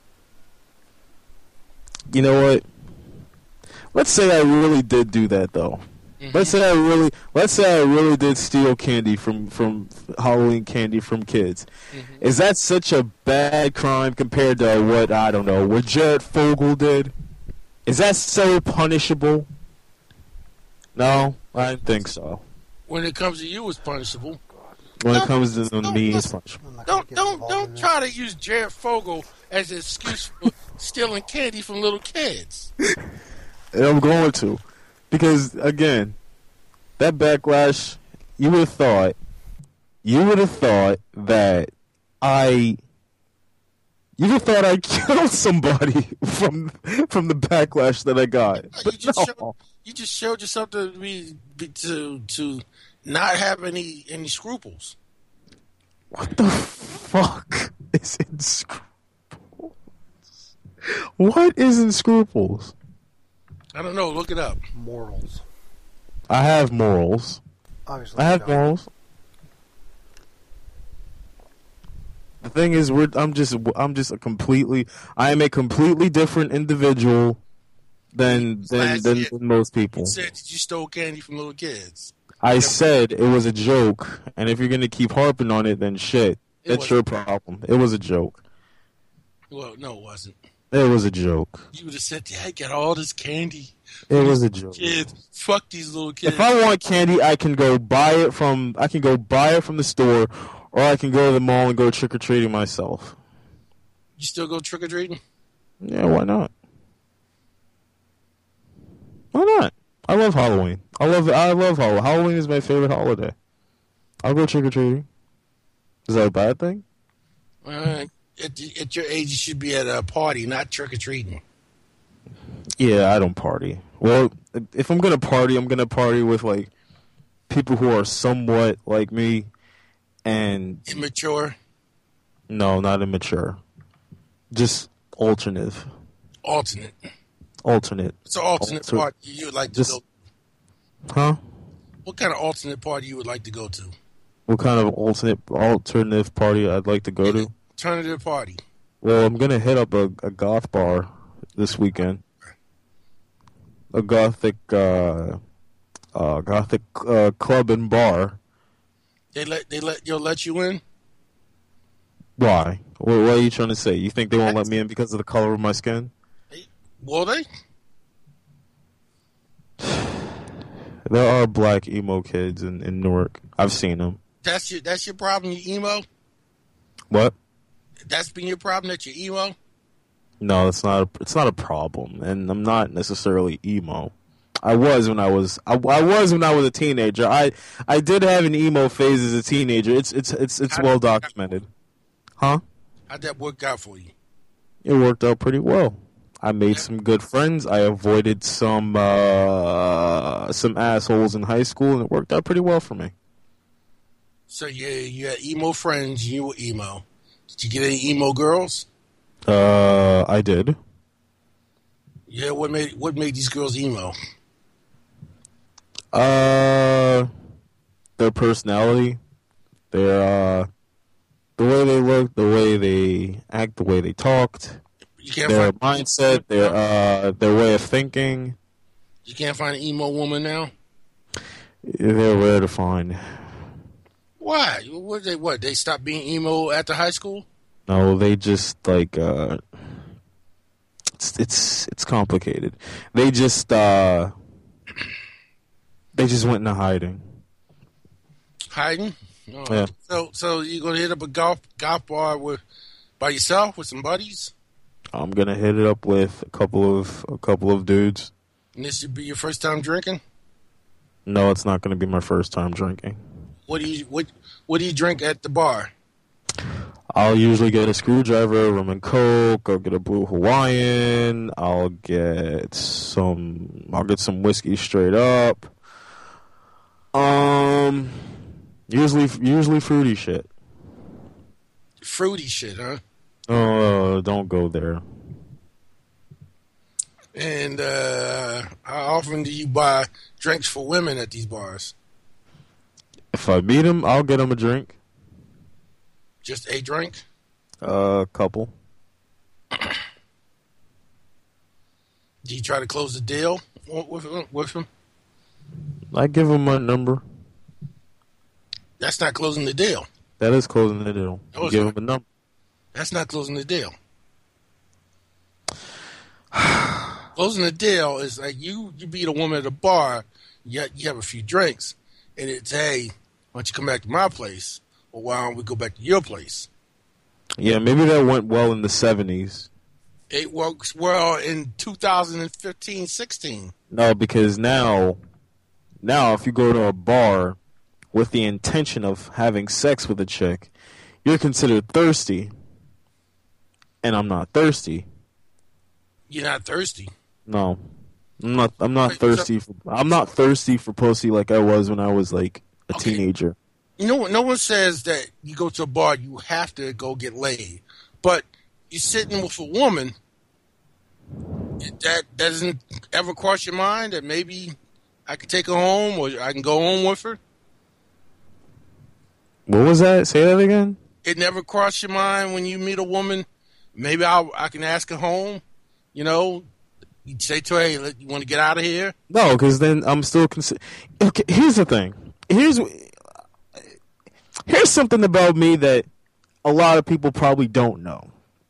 Let's say I really did do that, though. Mm-hmm. Let's say I really did steal candy from Halloween candy from kids. Mm-hmm. Is that such a bad crime compared to what Jared Fogle did? Is that so punishable? No, I don't think so. When it comes to you, it's punishable. When it comes to me, it's punishable. Don't try to use Jared Fogle as an excuse for stealing candy from little kids. And I'm going to. Because, again, that backlash, you would have thought that I killed somebody from the backlash that I got. But you just showed yourself to not have any scruples. What the fuck is in scruples? What is in scruples? I don't know. Look it up. Morals. I have morals. Obviously, I have morals. The thing is, I am a completely different individual than most people. You said you stole candy from little kids. I said it was a joke, and if you're gonna keep harping on it, then shit, that's your problem. It was a joke. Well, no, it wasn't. It was a joke. You would have said, "Yeah, I got all this candy." It was a joke. Kids, fuck these little kids. If I want candy, I can go buy it from the store, or I can go to the mall and go trick or treating myself. You still go trick or treating? Yeah, why not? Why not? I love Halloween. I love Halloween. Halloween is my favorite holiday. I'll go trick or treating. Is that a bad thing? At your age, you should be at a party, not trick or treating. Yeah, I don't party. Well, if I'm gonna party, I'm gonna party with like people who are somewhat like me and immature. No, not immature. Just alternative. Alternate. It's an alternate party you would like to go. Huh? What kind of alternate party you would like to go to? What kind of alternative party I'd like to go to? Alternative party. Well, I'm gonna hit up a goth bar this weekend. A gothic club and bar. They'll let you in? Why? What are you trying to say? You think they won't let me in because of the color of my skin? Will they? There are black emo kids in Newark. I've seen them. That's your problem, you emo? What? That's been your problem, that you're emo? No, it's not a problem, and I'm not necessarily emo. I was when I was a teenager. I did have an emo phase as a teenager. It's well documented. Huh? How'd that work out for you? It worked out pretty well. I made some good friends. I avoided some assholes in high school, and it worked out pretty well for me. So you had emo friends. You were emo. Did you get any emo girls? I did. Yeah. What made these girls emo? Their personality, their the way they looked, the way they act, the way they talked, their mindset, their way of thinking. You can't find an emo woman now? They're rare to find. Why? What? They stopped being emo after high school? No, they just like it's complicated. They just went into hiding. Hiding? Oh. Yeah. So you gonna hit up a golf bar by yourself with some buddies? I'm gonna hit it up with a couple of dudes. And this should be your first time drinking? No, it's not gonna be my first time drinking. What do you drink at the bar? I'll usually get a screwdriver, rum and coke. I'll get a Blue Hawaiian. I'll get some whiskey straight up. Usually fruity shit. Fruity shit, huh? Oh, don't go there. And how often do you buy drinks for women at these bars? If I meet them, I'll get them a drink. Just a drink? A couple. Do you try to close the deal with them? I give them my number. That's not closing the deal. That is closing the deal. No, Give them a number. That's not closing the deal. Closing the deal is like you meet a woman at a bar, you have a few drinks, and it's, hey, why don't you come back to my place? Or why don't we go back to your place? Yeah, maybe that went well in the 70s. It works well in 2015, 16. No, because now if you go to a bar with the intention of having sex with a chick, you're considered thirsty. And I'm not thirsty. You're not thirsty? No. I'm not thirsty. I'm not thirsty for pussy like I was when I was like a teenager. You know, no one says that you go to a bar, you have to go get laid. But you're sitting with a woman, that doesn't ever cross your mind that maybe I could take her home or I can go home with her? What was that? Say that again? It never crossed your mind when you meet a woman, maybe I can ask her home? You know, you say to her, hey, you want to get out of here? No, because then I'm still okay, here's the thing. Here's something about me that a lot of people probably don't know.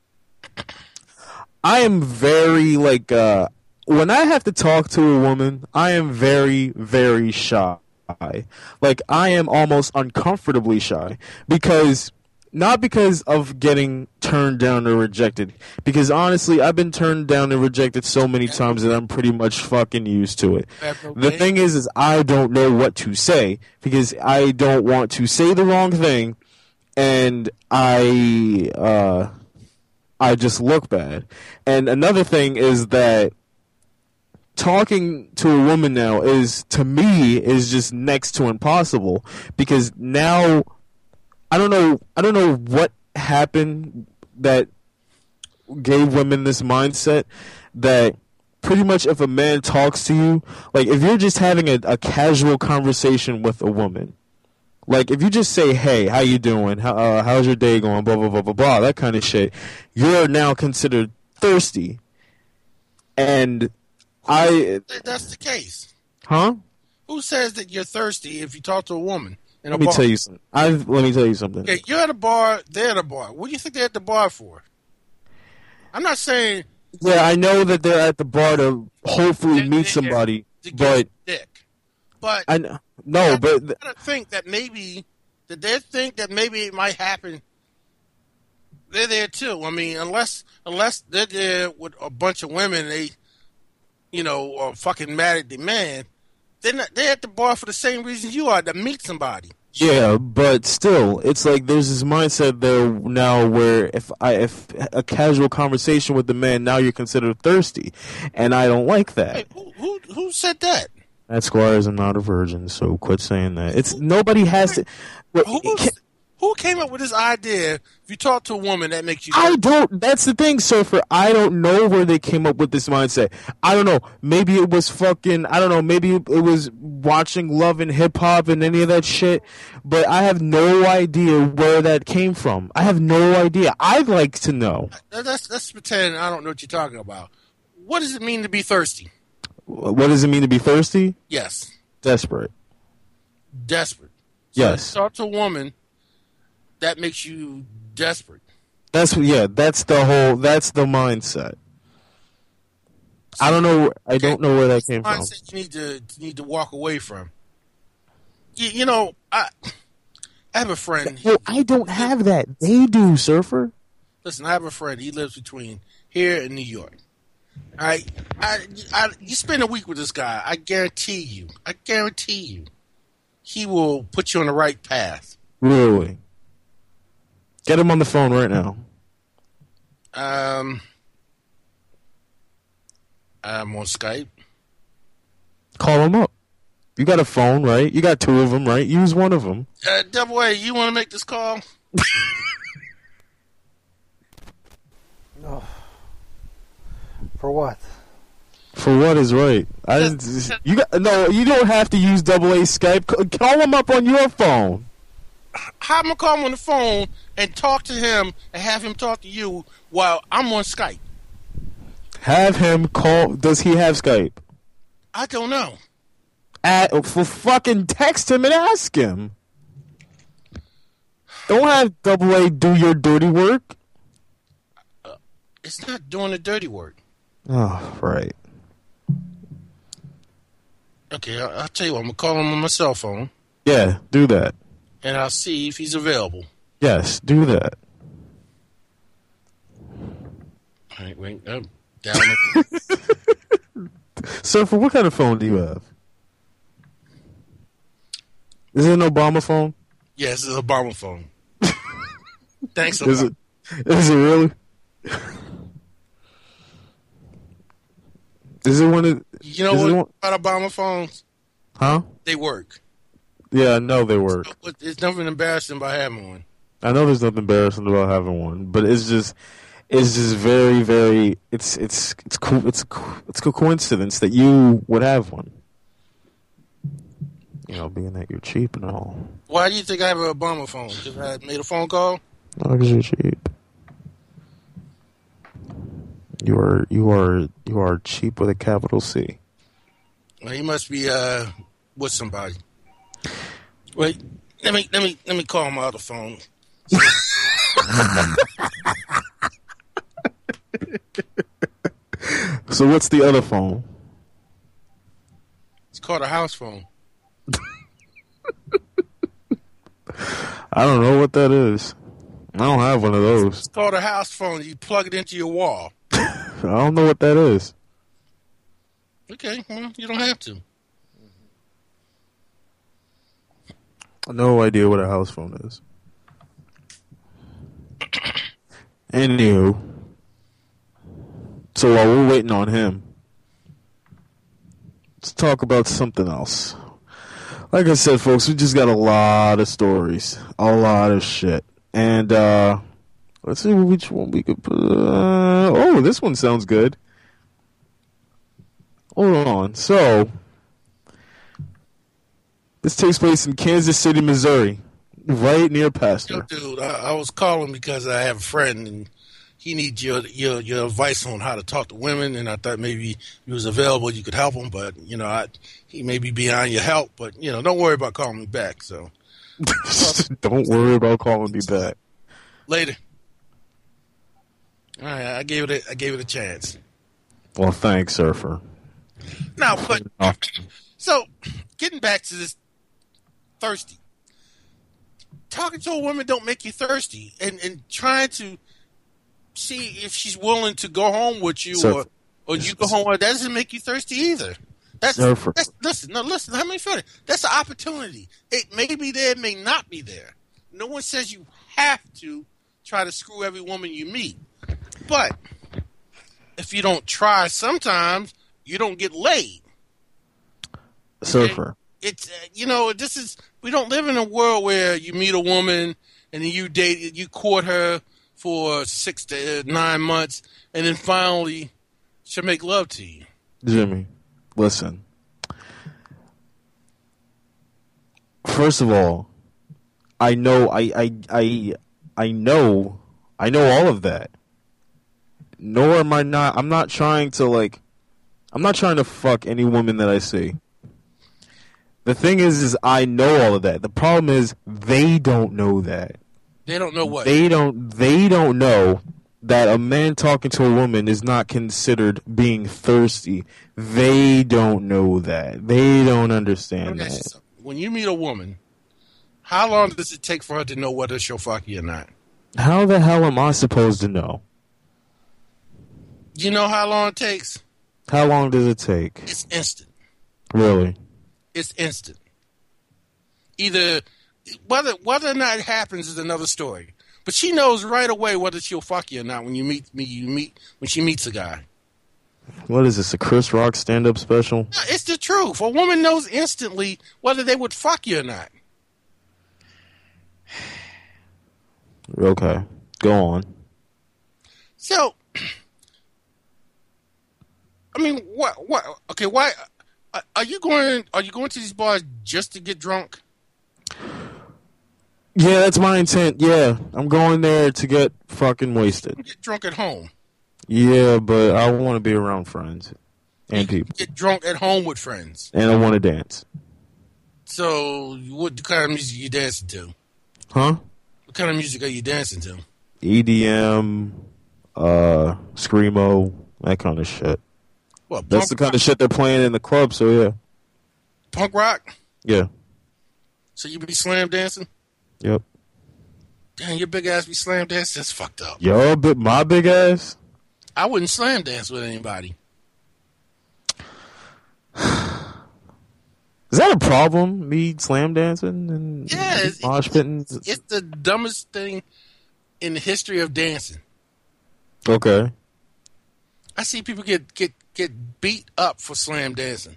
I am very, like, when I have to talk to a woman, I am very, very shy. Like, I am almost uncomfortably shy. Not because of getting turned down or rejected. Because, honestly, I've been turned down and rejected so many times that I'm pretty much fucking used to it. Okay. The thing is I don't know what to say. Because I don't want to say the wrong thing. And I just look bad. And another thing is that talking to a woman now to me is just next to impossible. Because now I don't know what happened that gave women this mindset that pretty much if a man talks to you, like if you're just having a casual conversation with a woman, like if you just say, hey, how you doing? How's your day going? Blah, blah, blah, blah, blah, that kind of shit, you're now considered thirsty. And That's the case. Huh? Who says that you're thirsty if you talk to a woman? Let me tell you something. Okay, you're at a bar, they're at a bar. What do you think they're at the bar for? I'm not saying... Yeah, I know that they're at the bar to hopefully meet somebody, but... Dick. But... I know. No, but... I think that maybe... Did they think that maybe it might happen? They're there too. I mean, unless they're there with a bunch of women, they, are fucking mad at the man. They're at the bar for the same reason you are, to meet somebody. Yeah, but still, it's like there's this mindset there now where if a casual conversation with the man, now you're considered thirsty, and I don't like that. Hey, who said that? That Squires, I'm not a virgin, so quit saying that. It's nobody has to. Who came up with this idea? If you talk to a woman, that makes you. I don't. That's the thing, Surfer. I don't know where they came up with this mindset. I don't know. Maybe it was fucking. I don't know. Maybe it was watching Love and Hip Hop and any of that shit. But I have no idea where that came from. I have no idea. I'd like to know. Let's pretend I don't know what you're talking about. What does it mean to be thirsty? What does it mean to be thirsty? Yes. Desperate. Desperate. So Yes. talk to a woman. That makes you desperate. That's the mindset. I don't know. I don't know where that came from. Mindset you need to walk away from. You know, I have a friend. Well, I don't have that. They do, Surfer. Listen, I have a friend. He lives between here and New York. All right, you spend a week with this guy. I guarantee you, he will put you on the right path. Really? Get him on the phone right now. I'm on Skype. Call him up. You got a phone, right? You got two of them, right? Use one of them. Double A, you want to make this call? Oh. For what? For what is right? You don't have to use Double A Skype. Call him up on your phone. How am I call him on the phone and talk to him and have him talk to you while I'm on Skype? Have him call. Does he have Skype? I don't know. For fucking text him and ask him. Don't have Double A do your dirty work. It's not doing the dirty work. Oh, right. Okay, I'll tell you what. I'm going to call him on my cell phone. Yeah, do that. And I'll see if he's available. Yes, do that. All right, wait. Down. Surfer, what kind of phone do you have? Is it an Obama phone? Yes, it's an Obama phone. Thanks a lot. Is it really? Is it one of... You know what about Obama phones? Huh? They work. Yeah, I know they work. There's nothing embarrassing about having one. I know there's nothing embarrassing about having one, but it's just very, very. It's cool. It's a coincidence that you would have one. You know, being that you're cheap and all. Why do you think I have an Obama phone? Because I made a phone call? No, because you're cheap. You are cheap with a capital C. Well, he must be with somebody. Wait, let me call my other phone. So what's the other phone? It's called a house phone. I don't know what that is. I don't have one of those. It's called a house phone. You plug it into your wall. I don't know what that is. Okay, well, you don't have to. No idea what a house phone is. Anywho, so while we're waiting on him, let's talk about something else. Like I said, folks, we just got a lot of stories, a lot of shit, and let's see which one we could put. Oh, this one sounds good. Hold on. So, this takes place in Kansas City, Missouri, right near Pastor. Yo, dude, I was calling because I have a friend and he needs your advice on how to talk to women, and I thought maybe you was available, you could help him, but he may be beyond your help, but don't worry about calling me back. So don't worry about calling me back. Later. All right, I gave it a chance. Well, thanks, Surfer. Now, but so getting back to this thirsty. Talking to a woman don't make you thirsty, and trying to see if she's willing to go home with you, or you go home with her, that doesn't make you thirsty either. Surfer. Listen. Let me finish. That's an opportunity. It may be there, it may not be there. No one says you have to try to screw every woman you meet, but if you don't try, sometimes you don't get laid. Okay? Surfer. It's we don't live in a world where you meet a woman and then you court her for 6 to 9 months, and then finally she'll make love to you. Jimmy, listen. First of all, I know all of that. Nor am I not. I'm not trying to fuck any woman that I see. The thing is I know all of that. The problem is they don't know that. They don't know what? They don't know that a man talking to a woman is not considered being thirsty. They don't know that. They don't understand that. When you meet a woman, how long does it take for her to know whether she'll fuck you or not? How the hell am I supposed to know? You know how long it takes? How long does it take? It's instant. Really? It's instant. Either whether or not it happens is another story. But she knows right away whether she'll fuck you or not when when she meets a guy. What is this, a Chris Rock stand-up special? It's the truth. A woman knows instantly whether they would fuck you or not. Okay, go on. So, I mean, what? Okay, why are you going to these bars just to get drunk? Yeah, that's my intent. Yeah, I'm going there to get fucking wasted. Get drunk at home. Yeah, but I want to be around friends and people. Get drunk at home with friends. And I want to dance. So, what kind of music are you dancing to? Huh? What kind of music are you dancing to? EDM, Screamo, that kind of shit. What? That's the kind of shit they're playing in the club, so yeah. Punk rock? Yeah. So you be slam dancing? Yep. Damn, your big ass be slam dancing? That's fucked up. My big ass? I wouldn't slam dance with anybody. Is that a problem? Me slam dancing and mosh pitting? It's the dumbest thing in the history of dancing. Okay. I see people get beat up for slam dancing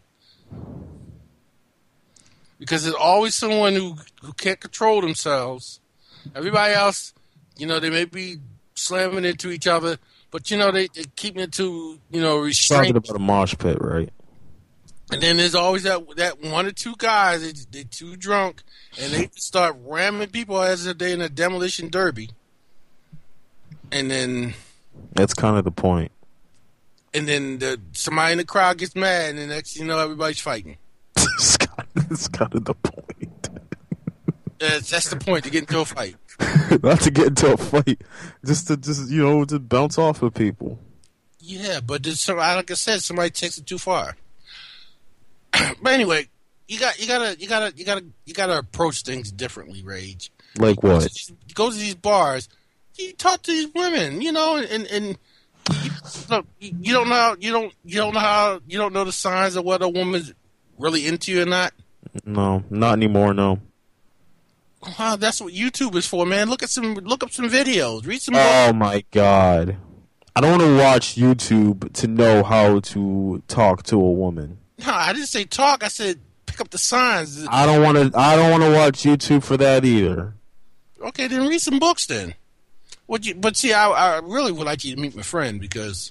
because there's always someone who can't control themselves. Everybody else, they may be slamming into each other, but they keep it to restraint. Talking about a mosh pit, right? And then there's always that one or two guys, they're too drunk, and they start ramming people as if they're in a demolition derby. And then... That's kind of the point. And then somebody in the crowd gets mad, and the next thing you know, everybody's fighting. That's kind of the point. That's the point, to get into a fight. Not to get into a fight. Just to bounce off of people. Yeah, but like I said, somebody takes it too far. But anyway, you gotta approach things differently, Rage. Like what? You go to these bars, you talk to these women, and you don't know the signs of whether a woman's really into you or not. No, not anymore. No. Wow, that's what YouTube is for, man. Look up some videos, read some. Oh my God, I don't want to watch YouTube to know how to talk to a woman. No, I didn't say talk. I said pick up the signs. I don't want to watch YouTube for that either. Okay, then read some books then. But see, I really would like you to meet my friend because,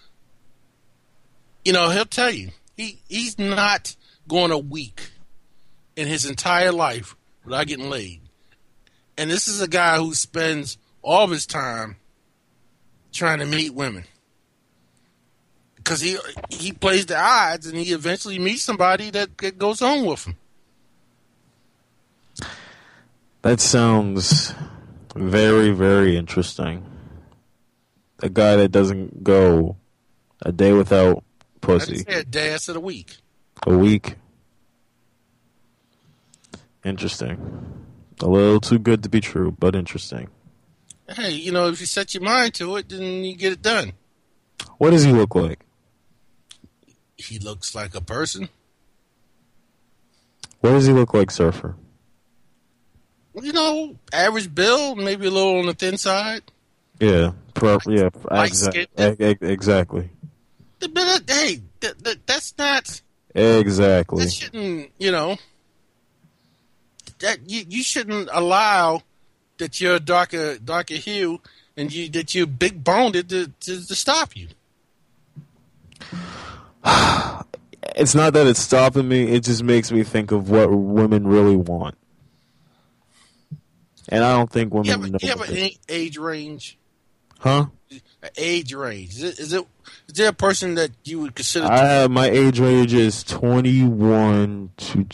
he'll tell you he's not going a week in his entire life without getting laid, and this is a guy who spends all of his time trying to meet women. Because he plays the odds, and he eventually meets somebody that goes home with him. That sounds very, very interesting. A guy that doesn't go a day without pussy. I didn't say a day, I said a week. A week. Interesting. A little too good to be true, but interesting. Hey, if you set your mind to it, then you get it done. What does he look like? he looks like a person. What does he look like, Surfer? Average build, maybe a little on the thin side. Yeah, Light skin. Exactly. But hey, that's not. Exactly. That shouldn't, that you shouldn't allow that you're darker hue and that you're big boned to stop you. It's not that it's stopping me. It just makes me think of what women really want, and I don't think women know. You have an age range, huh? An age range. Is there a person that you would consider? My age range is 21 to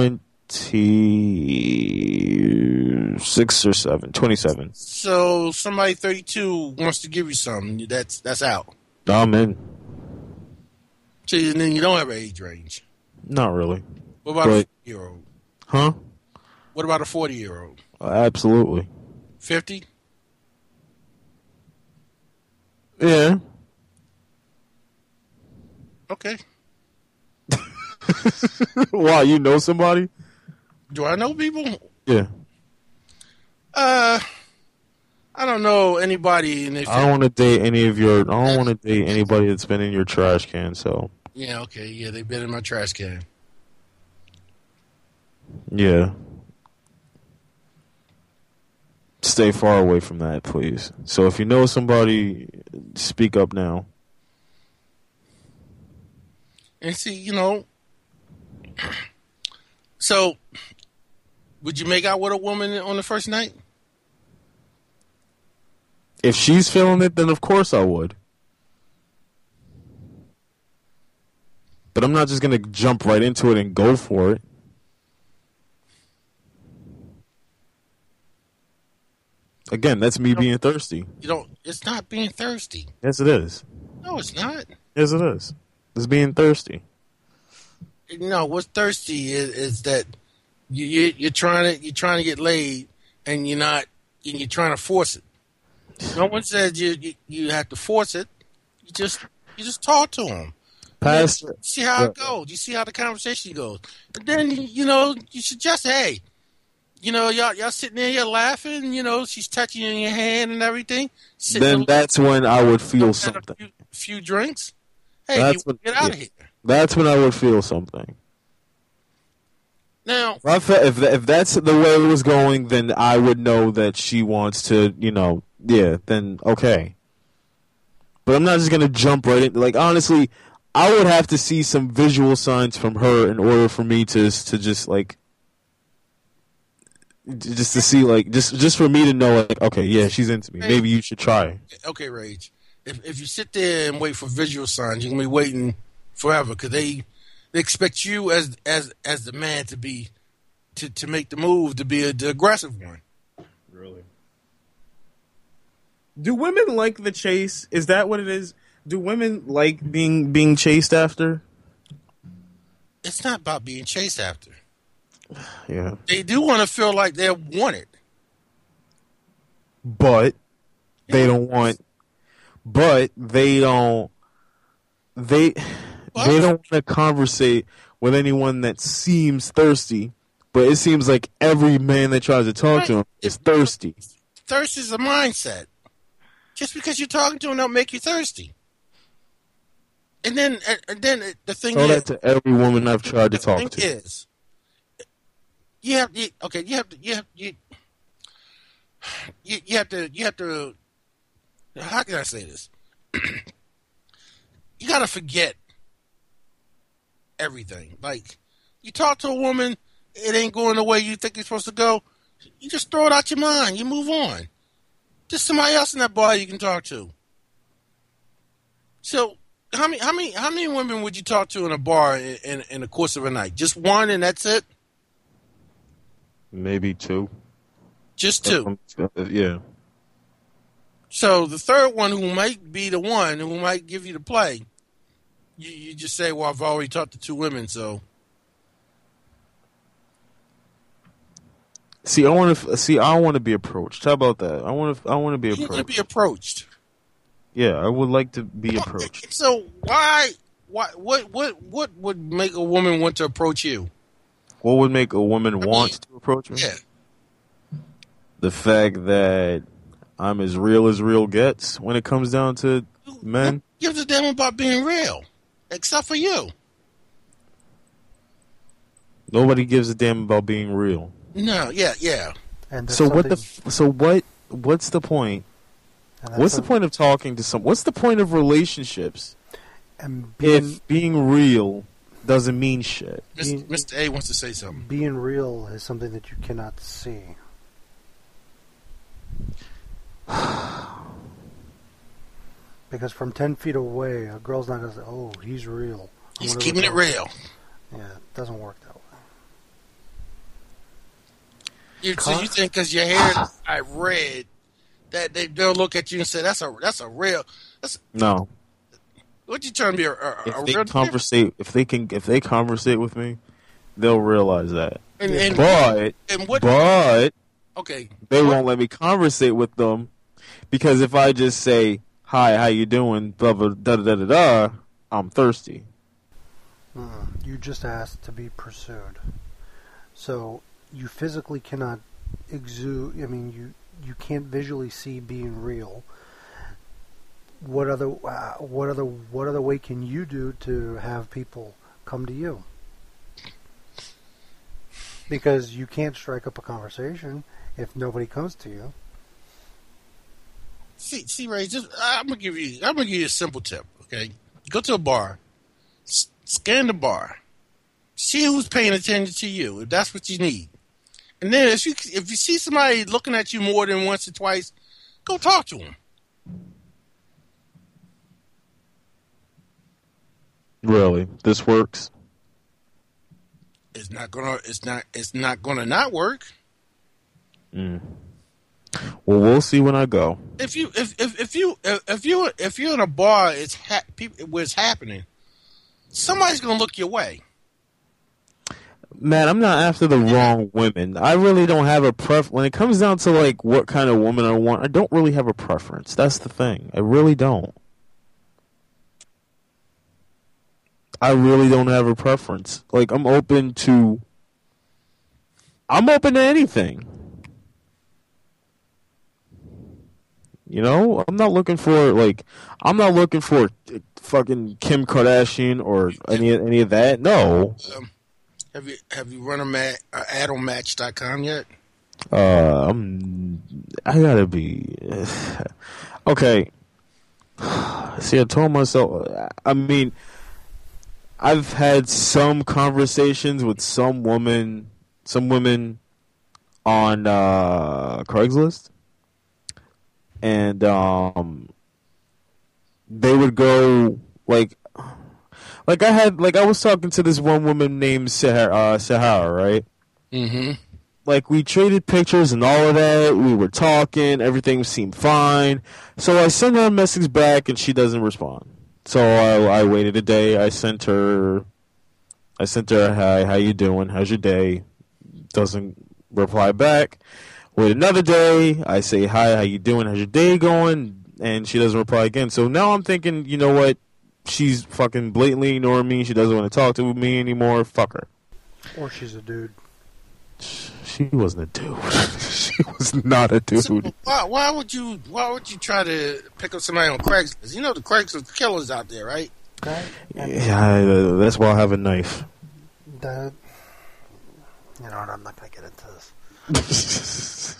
26 or 27. So somebody 32 wants to give you something. That's out. I'm in. So then you don't have an age range. Not really. What about a 40-year-old? Huh? What about a 40-year-old? Absolutely. 50? Yeah. Okay. Why, you know somebody? Do I know people? Yeah. I don't know anybody in their I don't want to date anybody that's been in your trash can, so. Yeah, okay. Yeah, they've been in my trash can. Yeah. Stay far away from that, please. So if you know somebody, speak up now. And see, so would you make out with a woman on the first night? If she's feeling it, then of course I would. But I'm not just going to jump right into it and go for it. Again, that's me being thirsty. It's not being thirsty. Yes, it is. No, it's not. Yes, it is. It's being thirsty. No, what's thirsty is that you're trying to get laid and you're not, and you're trying to force it. No one says you have to force it. You just talk to them. Pastor, see how it goes. You see how the conversation goes. And then you suggest, hey, y'all sitting there, you're laughing. She's touching you in your hand and everything. Then that's when I would feel something. A few drinks. Hey, get out of here. That's when I would feel something. Now, if that's the way it was going, then I would know that she wants to, then okay. But I'm not just going to jump right in. Like, honestly, I would have to see some visual signs from her in order for me to just, like, just to see, like, just for me to know, like, okay, yeah, she's into me. Maybe you should try. Okay, Rage. If you sit there and wait for visual signs, you're going to be waiting forever because they expect you as the man to be to make the move, to be the aggressive one. Really? Do women like the chase? Is that what it is? Do women like being chased after? It's not about being chased after. Yeah. They do want to feel like they're wanted. But they don't want. But they don't. They don't want to conversate with anyone that seems thirsty. But it seems like every man that tries to talk to him is thirsty. Thirst is a mindset. Just because you're talking to him don't make you thirsty. And then the thing Tell is, that to every woman I've tried to talk to. The thing is, you have to. How can I say this? You got to forget everything. Like, you talk to a woman, it ain't going the way you think it's supposed to go. You just throw it out your mind. You move on. There's somebody else in that bar you can talk to. So, how many women would you talk to in a bar in the course of a night? Just one, and that's it. Maybe two. Just two. Yeah. So the third one, who might be the one who might give you the play, you just say, "Well, I've already talked to two women, so." I want to be approached. How about that? I want to be approached. You want to be approached. Yeah, I would like to be approached. So why What would make a woman want to approach you? What would make a woman want to approach me? Yeah. The fact that I'm as real gets when it comes down to men. Who gives a damn about being real? Except for you. Nobody gives a damn about being real. No, yeah. And So what's the point? What's the point of talking to someone? What's the point of relationships And if being real doesn't mean shit? Mr. A wants to say something. being real is something that you cannot see. Because from 10 feet away, a girl's not going to say, oh, he's real. He's keeping it real. Yeah, it doesn't work that way. So you think because your hair is red that they'll look at you and say that's a real? No. What you trying to be a If real? they conversate, if they conversate with me, they'll realize that. But okay, they won't let me conversate with them because if I just say hi, how you doing, blah blah da da da da, I'm thirsty. You just asked to be pursued. So you physically cannot exude. I mean, you can't visually see being real. What other way can you do to have people come to you? Because you can't strike up a conversation if nobody comes to you. See, Ray. I'm gonna give you a simple tip. Okay, go to a bar, scan the bar, see who's paying attention to you. If that's what you need, and then if you see somebody looking at you more than once or twice, go talk to them. Really, this works. It's not gonna not work. Well, we'll see when I go. If you're in a bar, where it's happening, somebody's gonna look your way. Man, I'm not after the wrong women. I really don't have a when it comes down to like what kind of woman I want. I don't really have a preference. That's the thing. I really don't. I really don't have a preference. Like I'm open to anything. You know, I'm not looking for fucking Kim Kardashian or any of that. No. Have you run ad on Match.com yet? I gotta be okay. See, I told myself. I mean, I've had some conversations with some women on Craigslist, and they would go like I was talking to this one woman named Sahara, right? Mm-hmm. Like we traded pictures and all of that. We were talking, everything seemed fine. So I sent her a message back, and she doesn't respond. So I waited a day. I sent her a hi, how you doing? How's your day? Doesn't reply back. Wait another day. I say hi, how you doing? How's your day going? And she doesn't reply again. So now I'm thinking, you know what? She's fucking blatantly ignoring me. She doesn't want to talk to me anymore. Fuck her. Or she's a dude. She wasn't a dude. She was not a dude. So why would you try to pick up somebody on Craigslist? You know the Craigslist killers out there, right? Yeah, that's why I have a knife. You know what? I'm not going to get into this.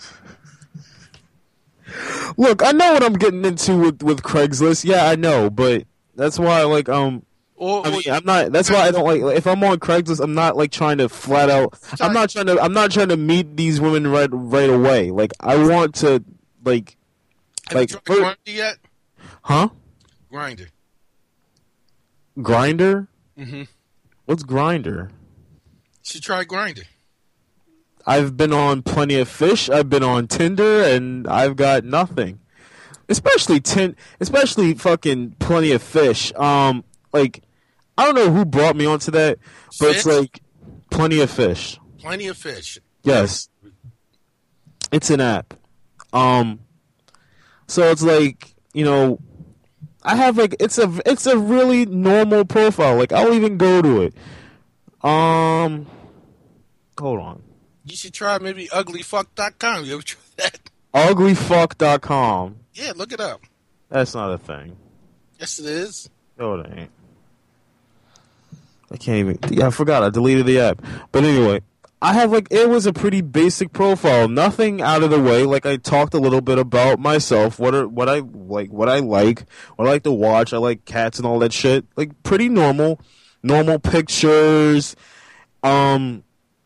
Look, I know what I'm getting into with Craigslist. Yeah, I know, but that's why I'm not. That's why I don't like. If I'm on Craigslist, I'm not like trying to flat out. I'm not trying to meet these women right away. Like I want to like. Have you tried Grindr yet? Huh? Grindr. Grindr? Mm-hmm. What's Grindr? You should try Grindr. I've been on Plenty of Fish. I've been on Tinder, and I've got nothing. Especially fucking Plenty of Fish. Like, I don't know who brought me onto that, but it's like Plenty of Fish. Plenty of Fish. Yes. It's an app. So it's like, you know, I have like it's a really normal profile. Like I'll even go to it. Hold on. You should try maybe uglyfuck.com. You ever try that? Uglyfuck.com. Yeah, look it up. That's not a thing. Yes, it is. No, it ain't. I can't even. Yeah, I forgot. I deleted the app. But anyway, I have like it was a pretty basic profile. Nothing out of the way. Like I talked a little bit about myself. What I like. What I like to watch. I like cats and all that shit. Like pretty normal pictures. And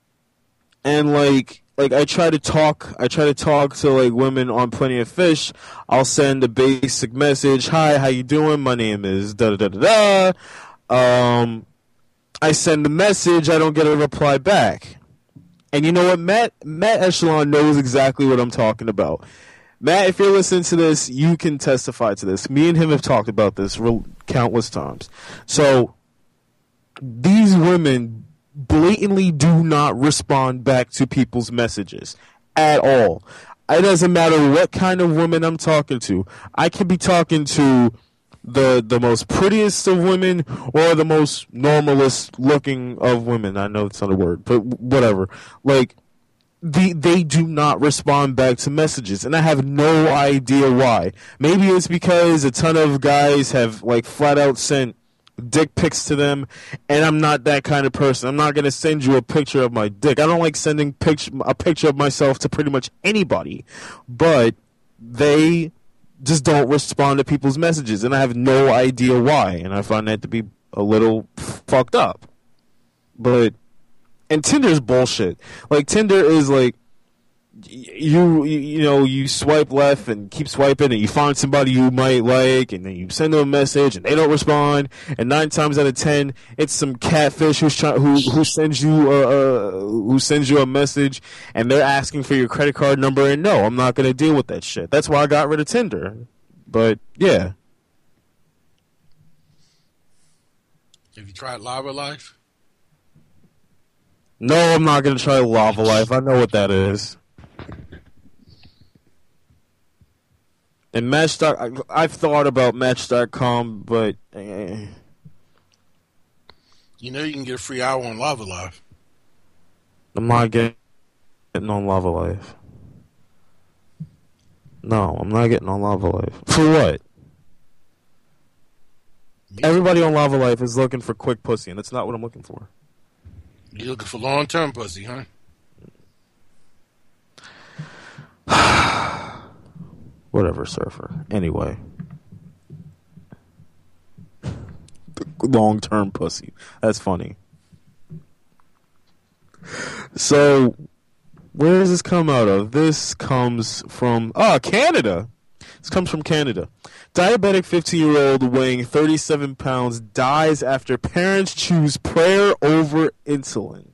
like I try to talk to like women on Plenty of Fish. I'll send a basic message. Hi, how you doing? My name is da da da da da. I send the message. I don't get a reply back. And you know what? Matt Echelon knows exactly what I'm talking about. Matt, if you're listening to this, you can testify to this. Me and him have talked about this countless times. So these women blatantly do not respond back to people's messages at all. It doesn't matter what kind of woman I'm talking to. I could be talking to the most prettiest of women or the most normalist looking of women. I know it's not a word, but whatever. Like they do not respond back to messages, and I have no idea why. Maybe it's because a ton of guys have like flat out sent dick pics to them, and I'm not that kind of person. I'm not going to send you a picture of my dick. I don't like sending a picture of myself to pretty much anybody, but they just don't respond to people's messages, and I have no idea why, and I find that to be a little fucked up. And Tinder's bullshit. Like, Tinder is like, you swipe left and keep swiping, and you find somebody you might like, and then you send them a message and they don't respond, and 9 times out of 10 it's some catfish who sends you a message and they're asking for your credit card number, and no, I'm not going to deal with that shit. That's why I got rid of Tinder. But yeah. Have you tried Lava Life? No, I'm not going to try Lava Life. I know what that is. And I've thought about Match.com, but you know you can get a free hour on Lava Life. I'm not getting on Lava Life. No, I'm not getting on Lava Life. For what? Everybody on Lava Life is looking for quick pussy, and that's not what I'm looking for. You're looking for long-term pussy, huh? Whatever, surfer. Anyway. Long-term pussy. That's funny. So, where does this come out of? This comes from... Canada! This comes from Canada. Diabetic 15-year-old weighing 37 pounds dies after parents choose prayer over insulin.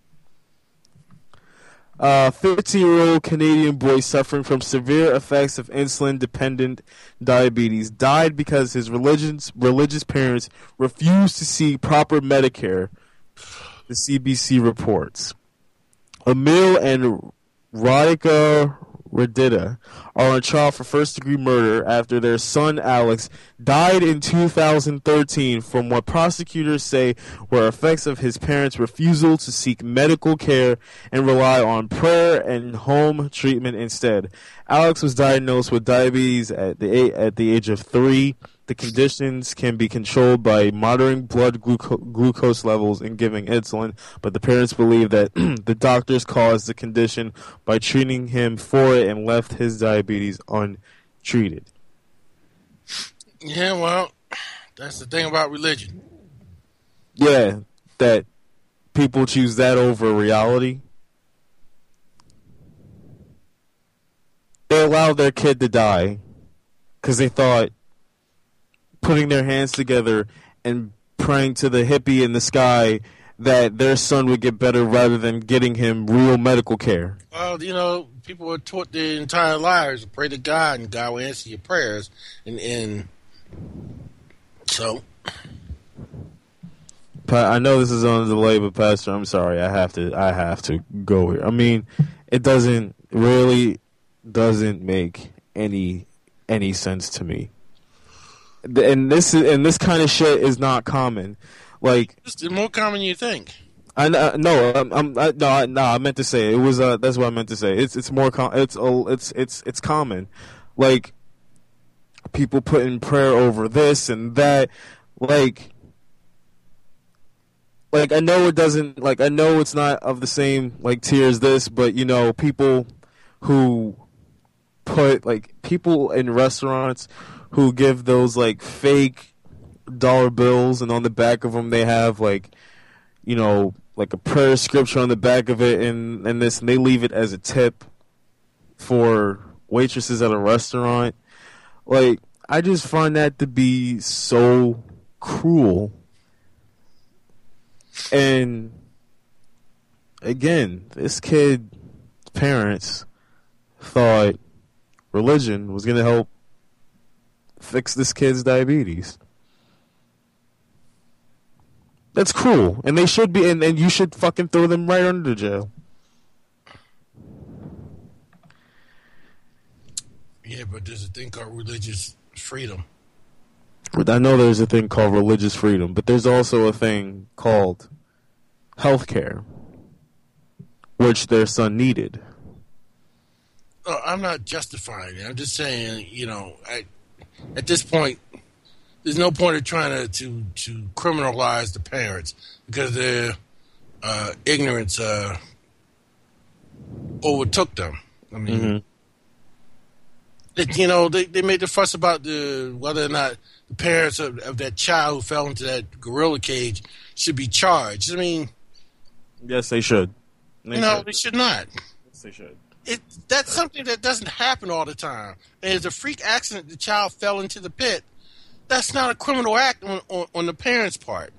15-year-old Canadian boy suffering from severe effects of insulin-dependent diabetes died because his religious parents refused to seek proper Medicare, the CBC reports. Emil and Radhika Redita are on trial for first-degree murder after their son Alex died in 2013 from what prosecutors say were effects of his parents' refusal to seek medical care and rely on prayer and home treatment instead. Alex was diagnosed with diabetes at the age of 3. The conditions can be controlled by monitoring blood glucose levels and giving insulin, but the parents believe that the doctors caused the condition by treating him for it and left his diabetes untreated. Yeah, well, that's the thing about religion. Yeah, that people choose that over reality. They allowed their kid to die because they thought putting their hands together and praying to the hippie in the sky that their son would get better rather than getting him real medical care. Well, people are taught their entire lives to pray to God, and God will answer your prayers. And so, I know this is on a delay, but Pastor, I'm sorry, I have to go here. I mean, it doesn't make any sense to me. and this kind of shit is not common. Like, It's more common than you think. I meant to say it was. That's what I meant to say. It's more it's common. Like, people putting prayer over this and that. Like I know it doesn't. Like, I know it's not of the same like tier as this, but you know, people who put like people in restaurants who give those like fake dollar bills, and on the back of them they have like, you know, like a prayer scripture on the back of it, and this, and they leave it as a tip for waitresses at a restaurant. Like, I just find that to be so cruel. And again, this kid's parents thought religion was going to help fix this kid's diabetes. That's cruel, and they should be, and you should fucking throw them right under jail. Yeah, but there's a thing called religious freedom. I know there's a thing called religious freedom, but there's also a thing called healthcare, which their son needed. Oh, I'm not justifying it. I'm just saying, you know, at this point, there's no point of trying to criminalize the parents because their ignorance overtook them. I mean, you know, they made the fuss about whether or not the parents of that child who fell into that gorilla cage should be charged. I mean, yes, they should. They should not. Yes, they should. That's something that doesn't happen all the time. And it's a freak accident. The child fell into the pit. That's not a criminal act on the parents' part.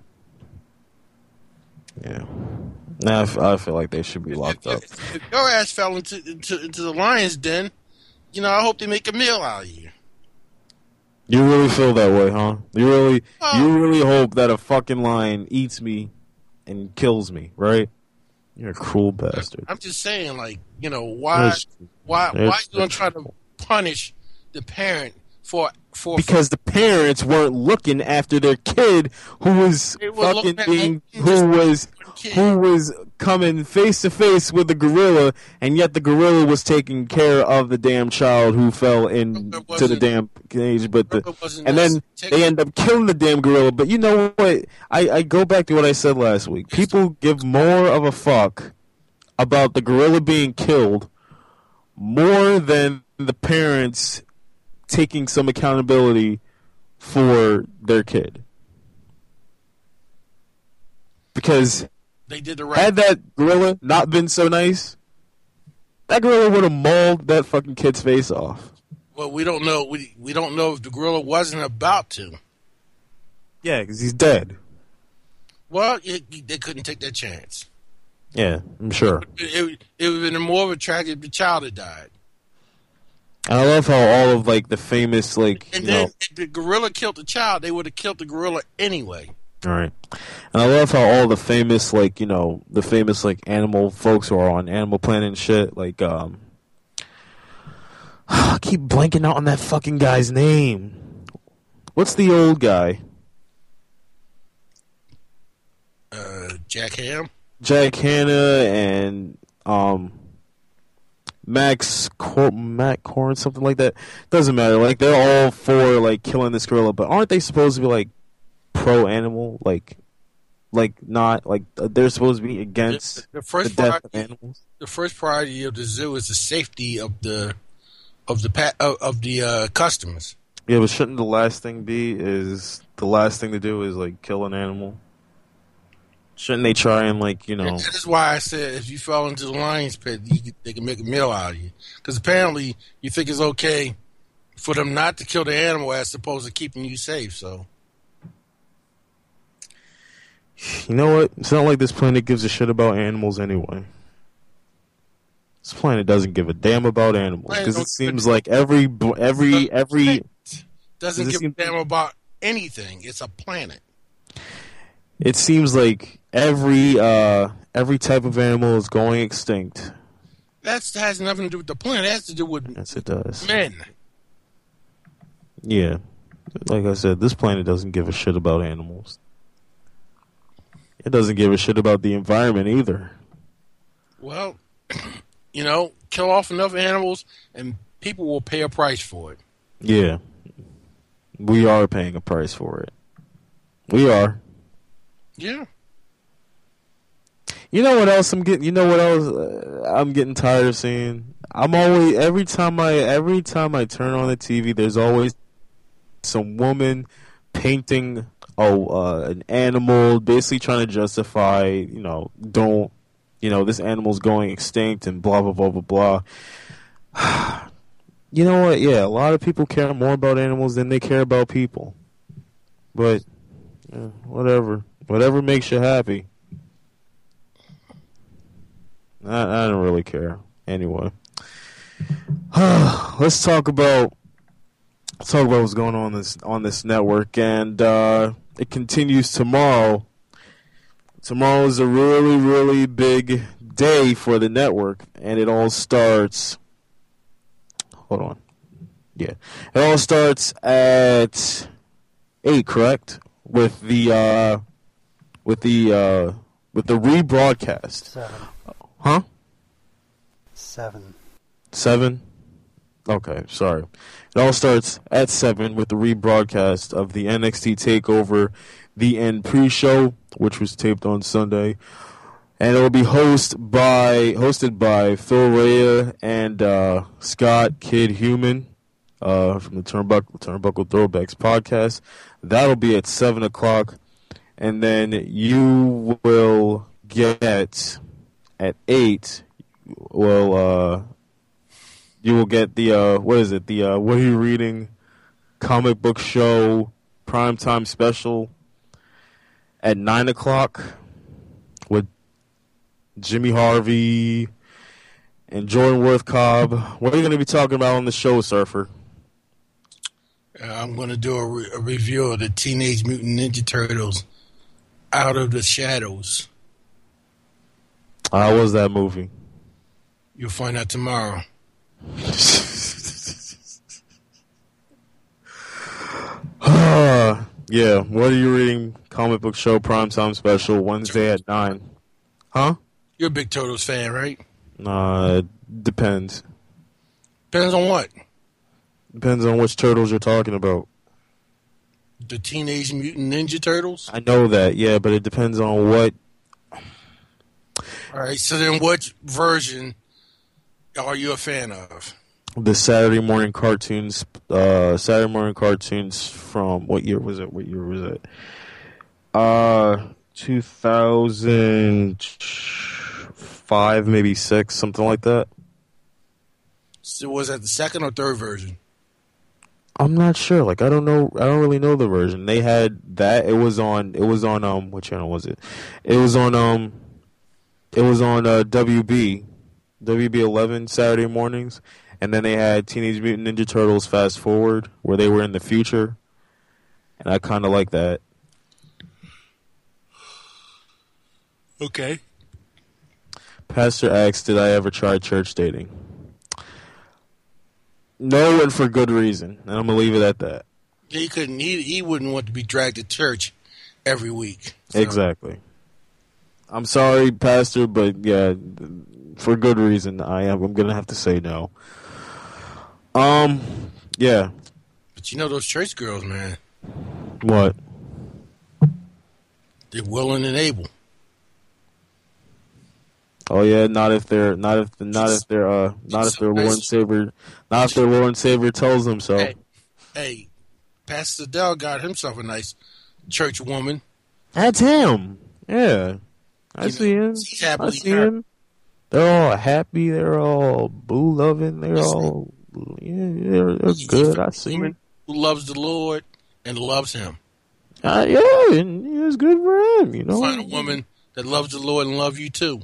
Yeah. Now I feel like they should be locked up. If your ass fell into the lion's den, you know, I hope they make a meal out of you. You really feel that way, huh? You really hope that a fucking lion eats me and kills me, right? You're a cruel bastard. I'm just saying, like, you know, why you gonna try to punish the parent for because the parents weren't looking after their kid who was coming face to face with the gorilla, and yet the gorilla was taking care of the damn child who fell into the damn cage. And then they end up killing the damn gorilla. But you know what? I go back to what I said last week. People give more of a fuck about the gorilla being killed more than the parents taking some accountability for their kid. Because they did the right had that gorilla not been so nice, that gorilla would have mauled that fucking kid's face off. Well, we don't know. We don't know if the gorilla wasn't about to. Yeah, because he's dead. Well, they couldn't take that chance. Yeah, I'm sure. It would have been more of a tragedy if the child had died. And I love how all of like the famous and then if the gorilla killed the child, they would have killed the gorilla anyway. All right, and I love how all the famous animal folks who are on Animal Planet and shit, like I keep blanking out on that fucking guy's name. What's the old guy? Jack Ham. Jack Hanna and Matt Corn, something like that. Doesn't matter. Like, they're all for like killing this gorilla, but aren't they supposed to be like pro animal? Like not like they're supposed to be against the death of animals. The first priority of the zoo is the safety of the customers. Yeah, but shouldn't the last thing to do is like kill an animal? Shouldn't they try and That is why I said if you fell into the lion's pit, they can make a meal out of you. Because apparently you think it's okay for them not to kill the animal as opposed to keeping you safe. So, you know what? It's not like this planet gives a shit about animals anyway. This planet doesn't give a damn about animals because it seems like every doesn't give a damn about anything. It's a planet. It seems like every type of animal is going extinct. That has nothing to do with the planet. It has to do with yes, it does. Men. Yeah. Like I said, this planet doesn't give a shit about animals. It doesn't give a shit about the environment either. Well, kill off enough animals and people will pay a price for it. Yeah. We are paying a price for it. We are. Yeah. You know what else I'm getting? You know what else I'm getting tired of seeing? I'm always every time I turn on the TV, there's always some woman painting an animal, basically trying to justify, this animal's going extinct and blah blah blah blah blah. You know what? Yeah, a lot of people care more about animals than they care about people. But whatever makes you happy. I don't really care. Anyway, let's talk about what's going on this network, and it continues tomorrow. Tomorrow is a really, really big day for the network, and it all starts. Hold on. Yeah, it all starts at 8, correct? With the rebroadcast. 7. Huh? 7. 7? Okay, sorry. It all starts at 7 with the rebroadcast of the NXT TakeOver The End pre-show, which was taped on Sunday. And it will be hosted by Phil Rea and Scott Kid Human from the Turnbuckle Throwbacks podcast. That'll be at 7 o'clock. And then you will get... At 8, you will get the what is it? The What Are You Reading comic book show primetime special at 9 o'clock with Jimmy Harvey and Jordan Worth Cobb. What are you going to be talking about on the show, Surfer? I'm going to do a review of the Teenage Mutant Ninja Turtles Out of the Shadows. How was that movie? You'll find out tomorrow. Yeah, What Are You Reading comic book show primetime special Wednesday at 9. Huh? You're a big Turtles fan, right? Depends. Depends on what? Depends on which turtles you're talking about. The Teenage Mutant Ninja Turtles? I know that, yeah, but it depends on what. All right, so then which version are you a fan of? The Saturday morning cartoons. Saturday morning cartoons from what year was it? 2005, maybe 6, something like that. So was that the second or third version? I'm not sure. Like I don't know. I don't really know the version. They had that. It was on. What channel was it? It was on WB 11 Saturday mornings, and then they had Teenage Mutant Ninja Turtles Fast Forward, where they were in the future, and I kind of like that. Okay. Pastor asked, "Did I ever try church dating?" No, and for good reason, and I'm gonna leave it at that. He couldn't. He wouldn't want to be dragged to church every week. So. Exactly. I'm sorry, Pastor, but yeah, for good reason, I'm gonna have to say no. Yeah. But you know those church girls, man. What? They're willing and able. Oh yeah, not if their Lord and Savior tells them so. Hey, Pastor Dell got himself a nice church woman. That's him. Yeah. I see him. I see him. They're all happy. They're all boo loving. They're all they're good. I see him. Who loves the Lord and loves Him. Yeah, and it's good for him. You know, find a woman that loves the Lord and love you too.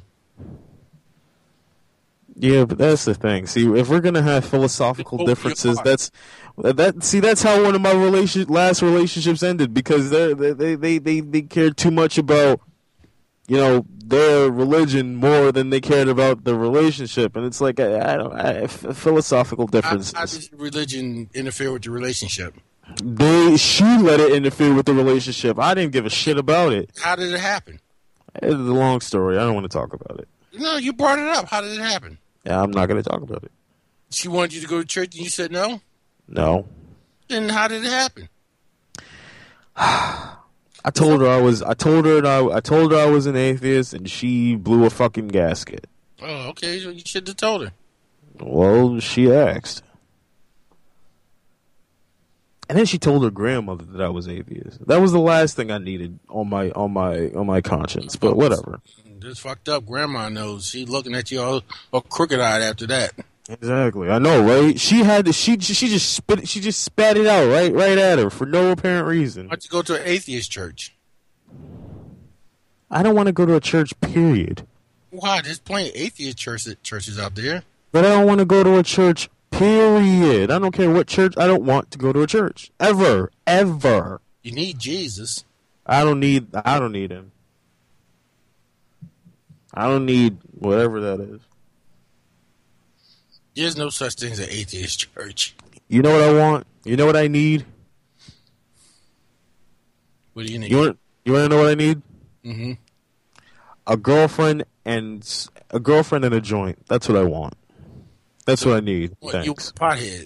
Yeah, but that's the thing. See, if we're gonna have philosophical differences, that's how one of my last relationships ended, because they cared too much about, their religion more than they cared about the relationship, and it's like philosophical differences. How does religion interfere with the relationship? She let it interfere with the relationship. I didn't give a shit about it. How did it happen? It's a long story. I don't want to talk about it. No, you brought it up. How did it happen? Yeah, I'm not going to talk about it. She wanted you to go to church and you said no? No. Then how did it happen? I told her I was an atheist, and she blew a fucking gasket. Oh, okay. So you should have told her. Well, she asked. And then she told her grandmother that I was atheist. That was the last thing I needed on my conscience. But whatever. This fucked up. Grandma knows. She looking at you all crooked-eyed after that. Exactly. I know, right? She just spat it out right at her for no apparent reason. Why'd you go to an atheist church? I don't want to go to a church, period. Why? There's plenty of atheist churches out there. But I don't want to go to a church, period. I don't care what church. I don't want to go to a church. Ever. You need Jesus. I don't need him. I don't need whatever that is. There's no such thing as an atheist church. You know what I want? You know what I need? What do you need? You want to know what I need? Mm-hmm. A girlfriend and a joint. That's what I want. That's what I need. What, you Thanks. pothead.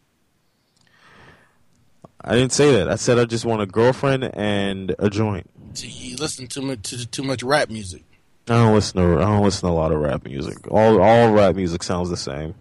I didn't say that. I said I just want a girlfriend and a joint. So you listen to too much rap music. I don't listen to a lot of rap music. All rap music sounds the same.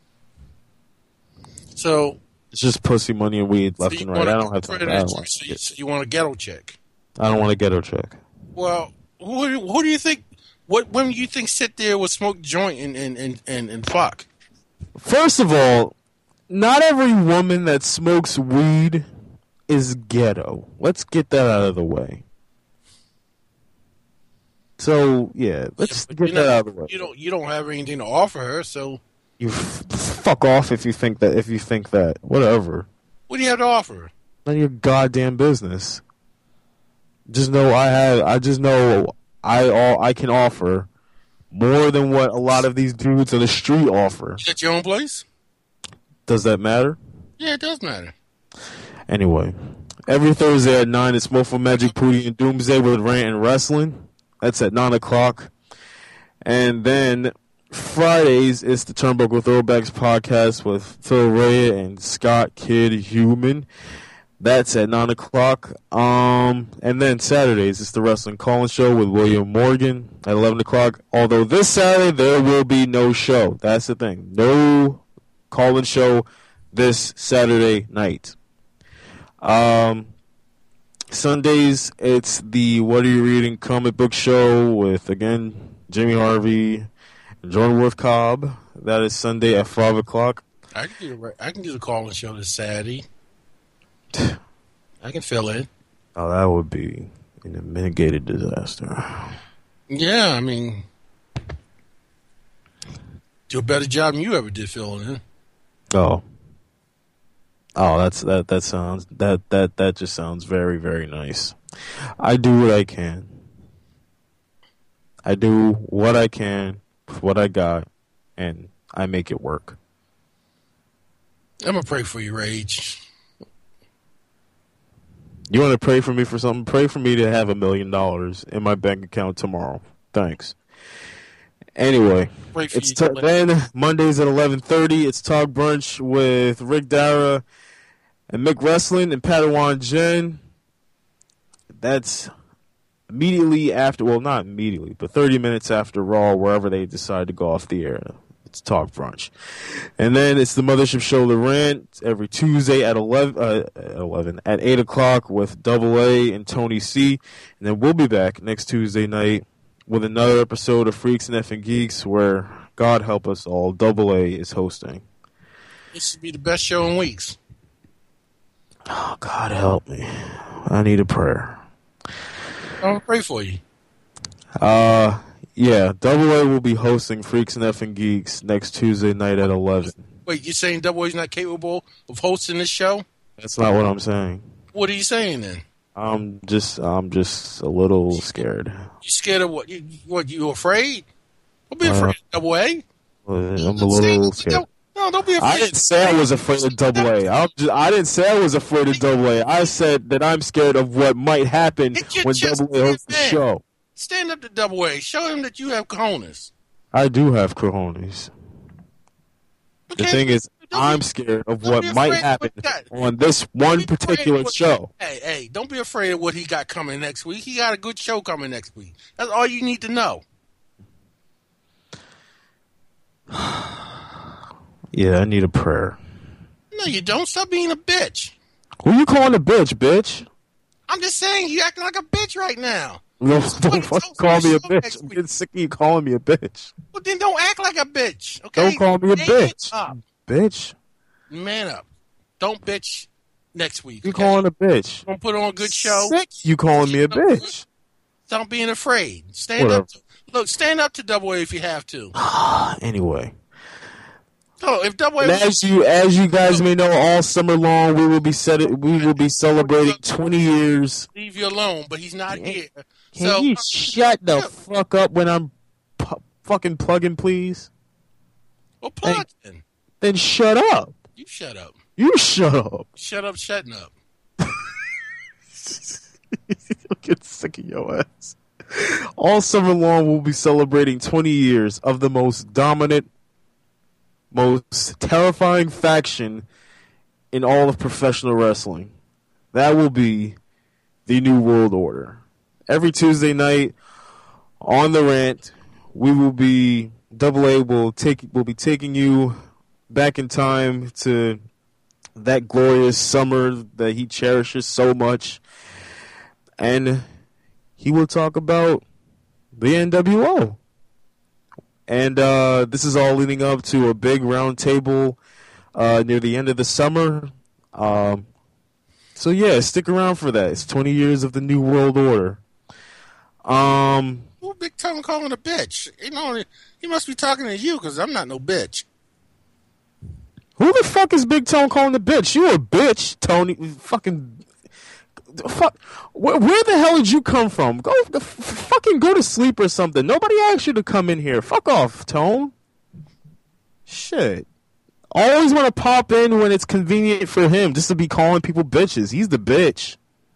So it's just pussy, money, and weed left and right. I don't have time. So you want a ghetto chick? I don't want a ghetto chick. Well, who do you think? What women do you think sit there with smoke joint and fuck? First of all, not every woman that smokes weed is ghetto. Let's get that out of the way. So yeah, let's get that out of the way. You don't have anything to offer her, so you fuck off if you think that. Whatever. What do you have to offer her? None of your goddamn business. Just know I can offer more than what a lot of these dudes on the street offer. You got your own place? Does that matter? Yeah, it does matter. Anyway, every Thursday at 9, it's Mofo Magic, Pootie, and Doomsday with Rant and Wrestling. That's at 9 o'clock. And then Fridays, it's the Turnbuckle Throwbacks podcast with Phil Ray and Scott Kid Human. That's at 9 o'clock. And then Saturdays, it's the Wrestling Call-In Show with William Morgan at 11 o'clock. Although this Saturday, there will be no show. That's the thing. No call-in show this Saturday night. Sundays, it's the What Are You Reading comic book show with, again, Jimmy Harvey and Jordan Worth Cobb. That is Sunday at 5 o'clock. I can do the call-in show this Saturday. I can fill in. Oh, that would be a mitigated disaster. Yeah, I mean, do a better job than you ever did filling in. Oh, that just sounds very, very nice. I do what I can. I do what I can with what I got, and I make it work. I'm gonna pray for you, Rage. You want to pray for me for something? Pray for me to have $1 million in my bank account tomorrow. Thanks. Anyway, it's then Mondays at 11:30. It's Talk Brunch with Rick Dara and Mick Wrestling and Padawan Jen. That's immediately after, well, not immediately, but 30 minutes after Raw, wherever they decide to go off the air. It's Talk Brunch. And then it's the Mothership Show, The Rant, every Tuesday at 8 o'clock with Double A and Tony C. And then we'll be back next Tuesday night with another episode of Freaks and Effing Geeks where, God help us all, Double A is hosting. This should be the best show in weeks. Oh, God help me. I need a prayer. I'm going to pray for you. Yeah, Double A will be hosting Freaks and Effing Geeks next Tuesday night at 11. Wait, you saying Double A's not capable of hosting this show? That's not what I'm saying. What are you saying then? I'm just a little scared. You scared of what? You afraid? Don't be afraid of Double A. I'm a little scared. No, don't be afraid. I didn't say I was afraid of Double A. I didn't say I was afraid of Double A. I said that I'm scared of what might happen when Double A hosts the show. Stand up to Double A. Show him that you have cojones. I do have cojones. Okay. The thing is, I'm scared of what might happen on this one particular show. Hey, don't be afraid of what he got coming next week. He got a good show coming next week. That's all you need to know. Yeah, I need a prayer. No, you don't. Stop being a bitch. Who you calling a bitch? I'm just saying, you acting like a bitch right now. No, don't fucking call me a bitch. I'm getting sick of you calling me a bitch. Well, then don't act like a bitch, okay? Don't call me a bitch. Bitch. Man up. Don't bitch next week. You calling a bitch. Don't put on a good show. Sick you calling me a bitch. Stop being afraid. Stand up. Stand up to Double A if you have to. Anyway. Oh, if Double A as you guys may know, all summer long we will be celebrating 20 years. Leave you alone, but he's not here. Can you shut the fuck up when I'm fucking plugging, please? Well, plug then. Then shut up. You shut up. You shut up. Shut up, shutting up. I'll get sick of your ass. All summer long we'll be celebrating 20 years of the most dominant, most terrifying faction in all of professional wrestling. That will be the New World Order. Every Tuesday night on the Rant, Double A will be taking you back in time to that glorious summer that he cherishes so much, and he will talk about the NWO. And this is all leading up to a big round table near the end of the summer. So yeah, stick around for that. It's 20 years of the New World Order. Who Big Tone calling a bitch? You know, he must be talking to you because I'm not no bitch. Who the fuck is Big Tone calling a bitch? You a bitch, Tony. Fucking fuck. Where the hell did you come from? Fucking go to sleep or something. Nobody asked you to come in here. Fuck off, Tone. Shit. Always want to pop in when it's convenient for him, just to be calling people bitches. He's the bitch.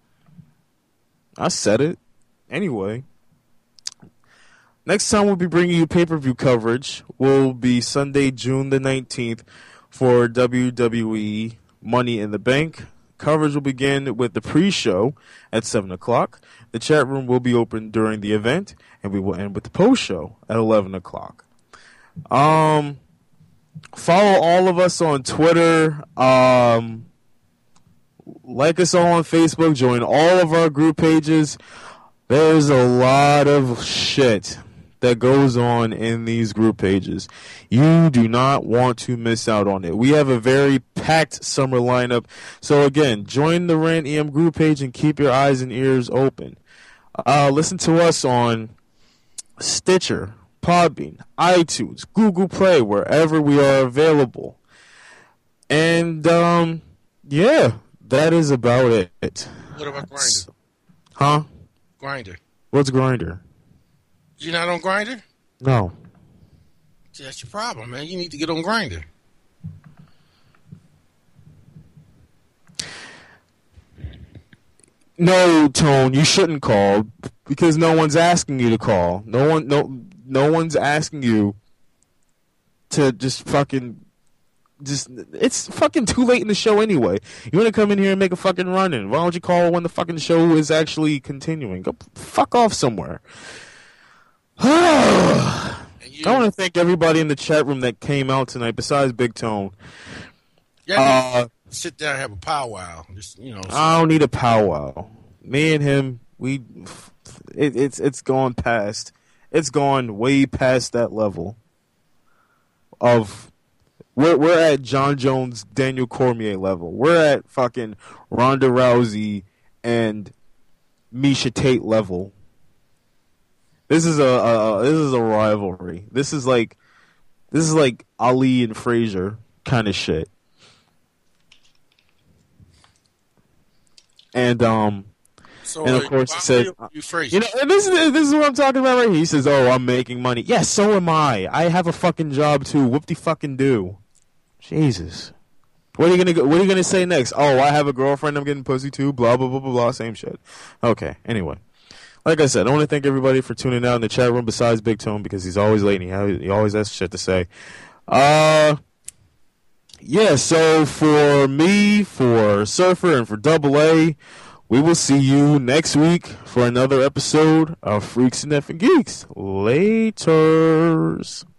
I said it. Anyway. Next time we'll be bringing you pay-per-view coverage will be Sunday, June the 19th for WWE Money in the Bank. Coverage will begin with the pre-show at 7 o'clock. The chat room will be open during the event, and we will end with the post-show at 11 o'clock. Follow all of us on Twitter. Like us all on Facebook. Join all of our group pages. There's a lot of shit that goes on in these group pages. You do not want to miss out on it. We have a very packed summer lineup. So again, join the Rant EM group page and keep your eyes and ears open. Listen to us on Stitcher, Podbean, iTunes, Google Play, wherever we are available. And yeah, that is about it. What about Grindr? Huh? Grindr. What's Grindr? You're not on Grindr? No. See, that's your problem, man. You need to get on Grindr. No, Tone, you shouldn't call because no one's asking you to call. No one's asking you to just it's fucking too late in the show anyway. You want to come in here and make a fucking run-in. Why don't you call when the fucking show is actually continuing? Go fuck off somewhere. I want to thank everybody in the chat room that came out tonight besides Big Tone. Yeah, sit down and have a powwow. Just, I don't need a powwow. Me and him, it's gone past. It's gone way past that level of we're at John Jones, Daniel Cormier level. We're at fucking Ronda Rousey and Misha Tate level. This is a rivalry. This is like Ali and Frazier kind of shit. And of course he says, and this is what I'm talking about right here. He says, "Oh, I'm making money." Yeah, so am I. I have a fucking job too. Whoop-de fucking do. Jesus. What are you gonna say next? Oh, I have a girlfriend. I'm getting pussy too. Blah blah blah blah blah. Same shit. Okay. Anyway, like I said, I want to thank everybody for tuning out in the chat room. Besides Big Tone, because he's always late and he always has shit to say. Yeah. So for me, for Surfer, and for Double A, we will see you next week for another episode of Freaks and Effing Geeks. Laters.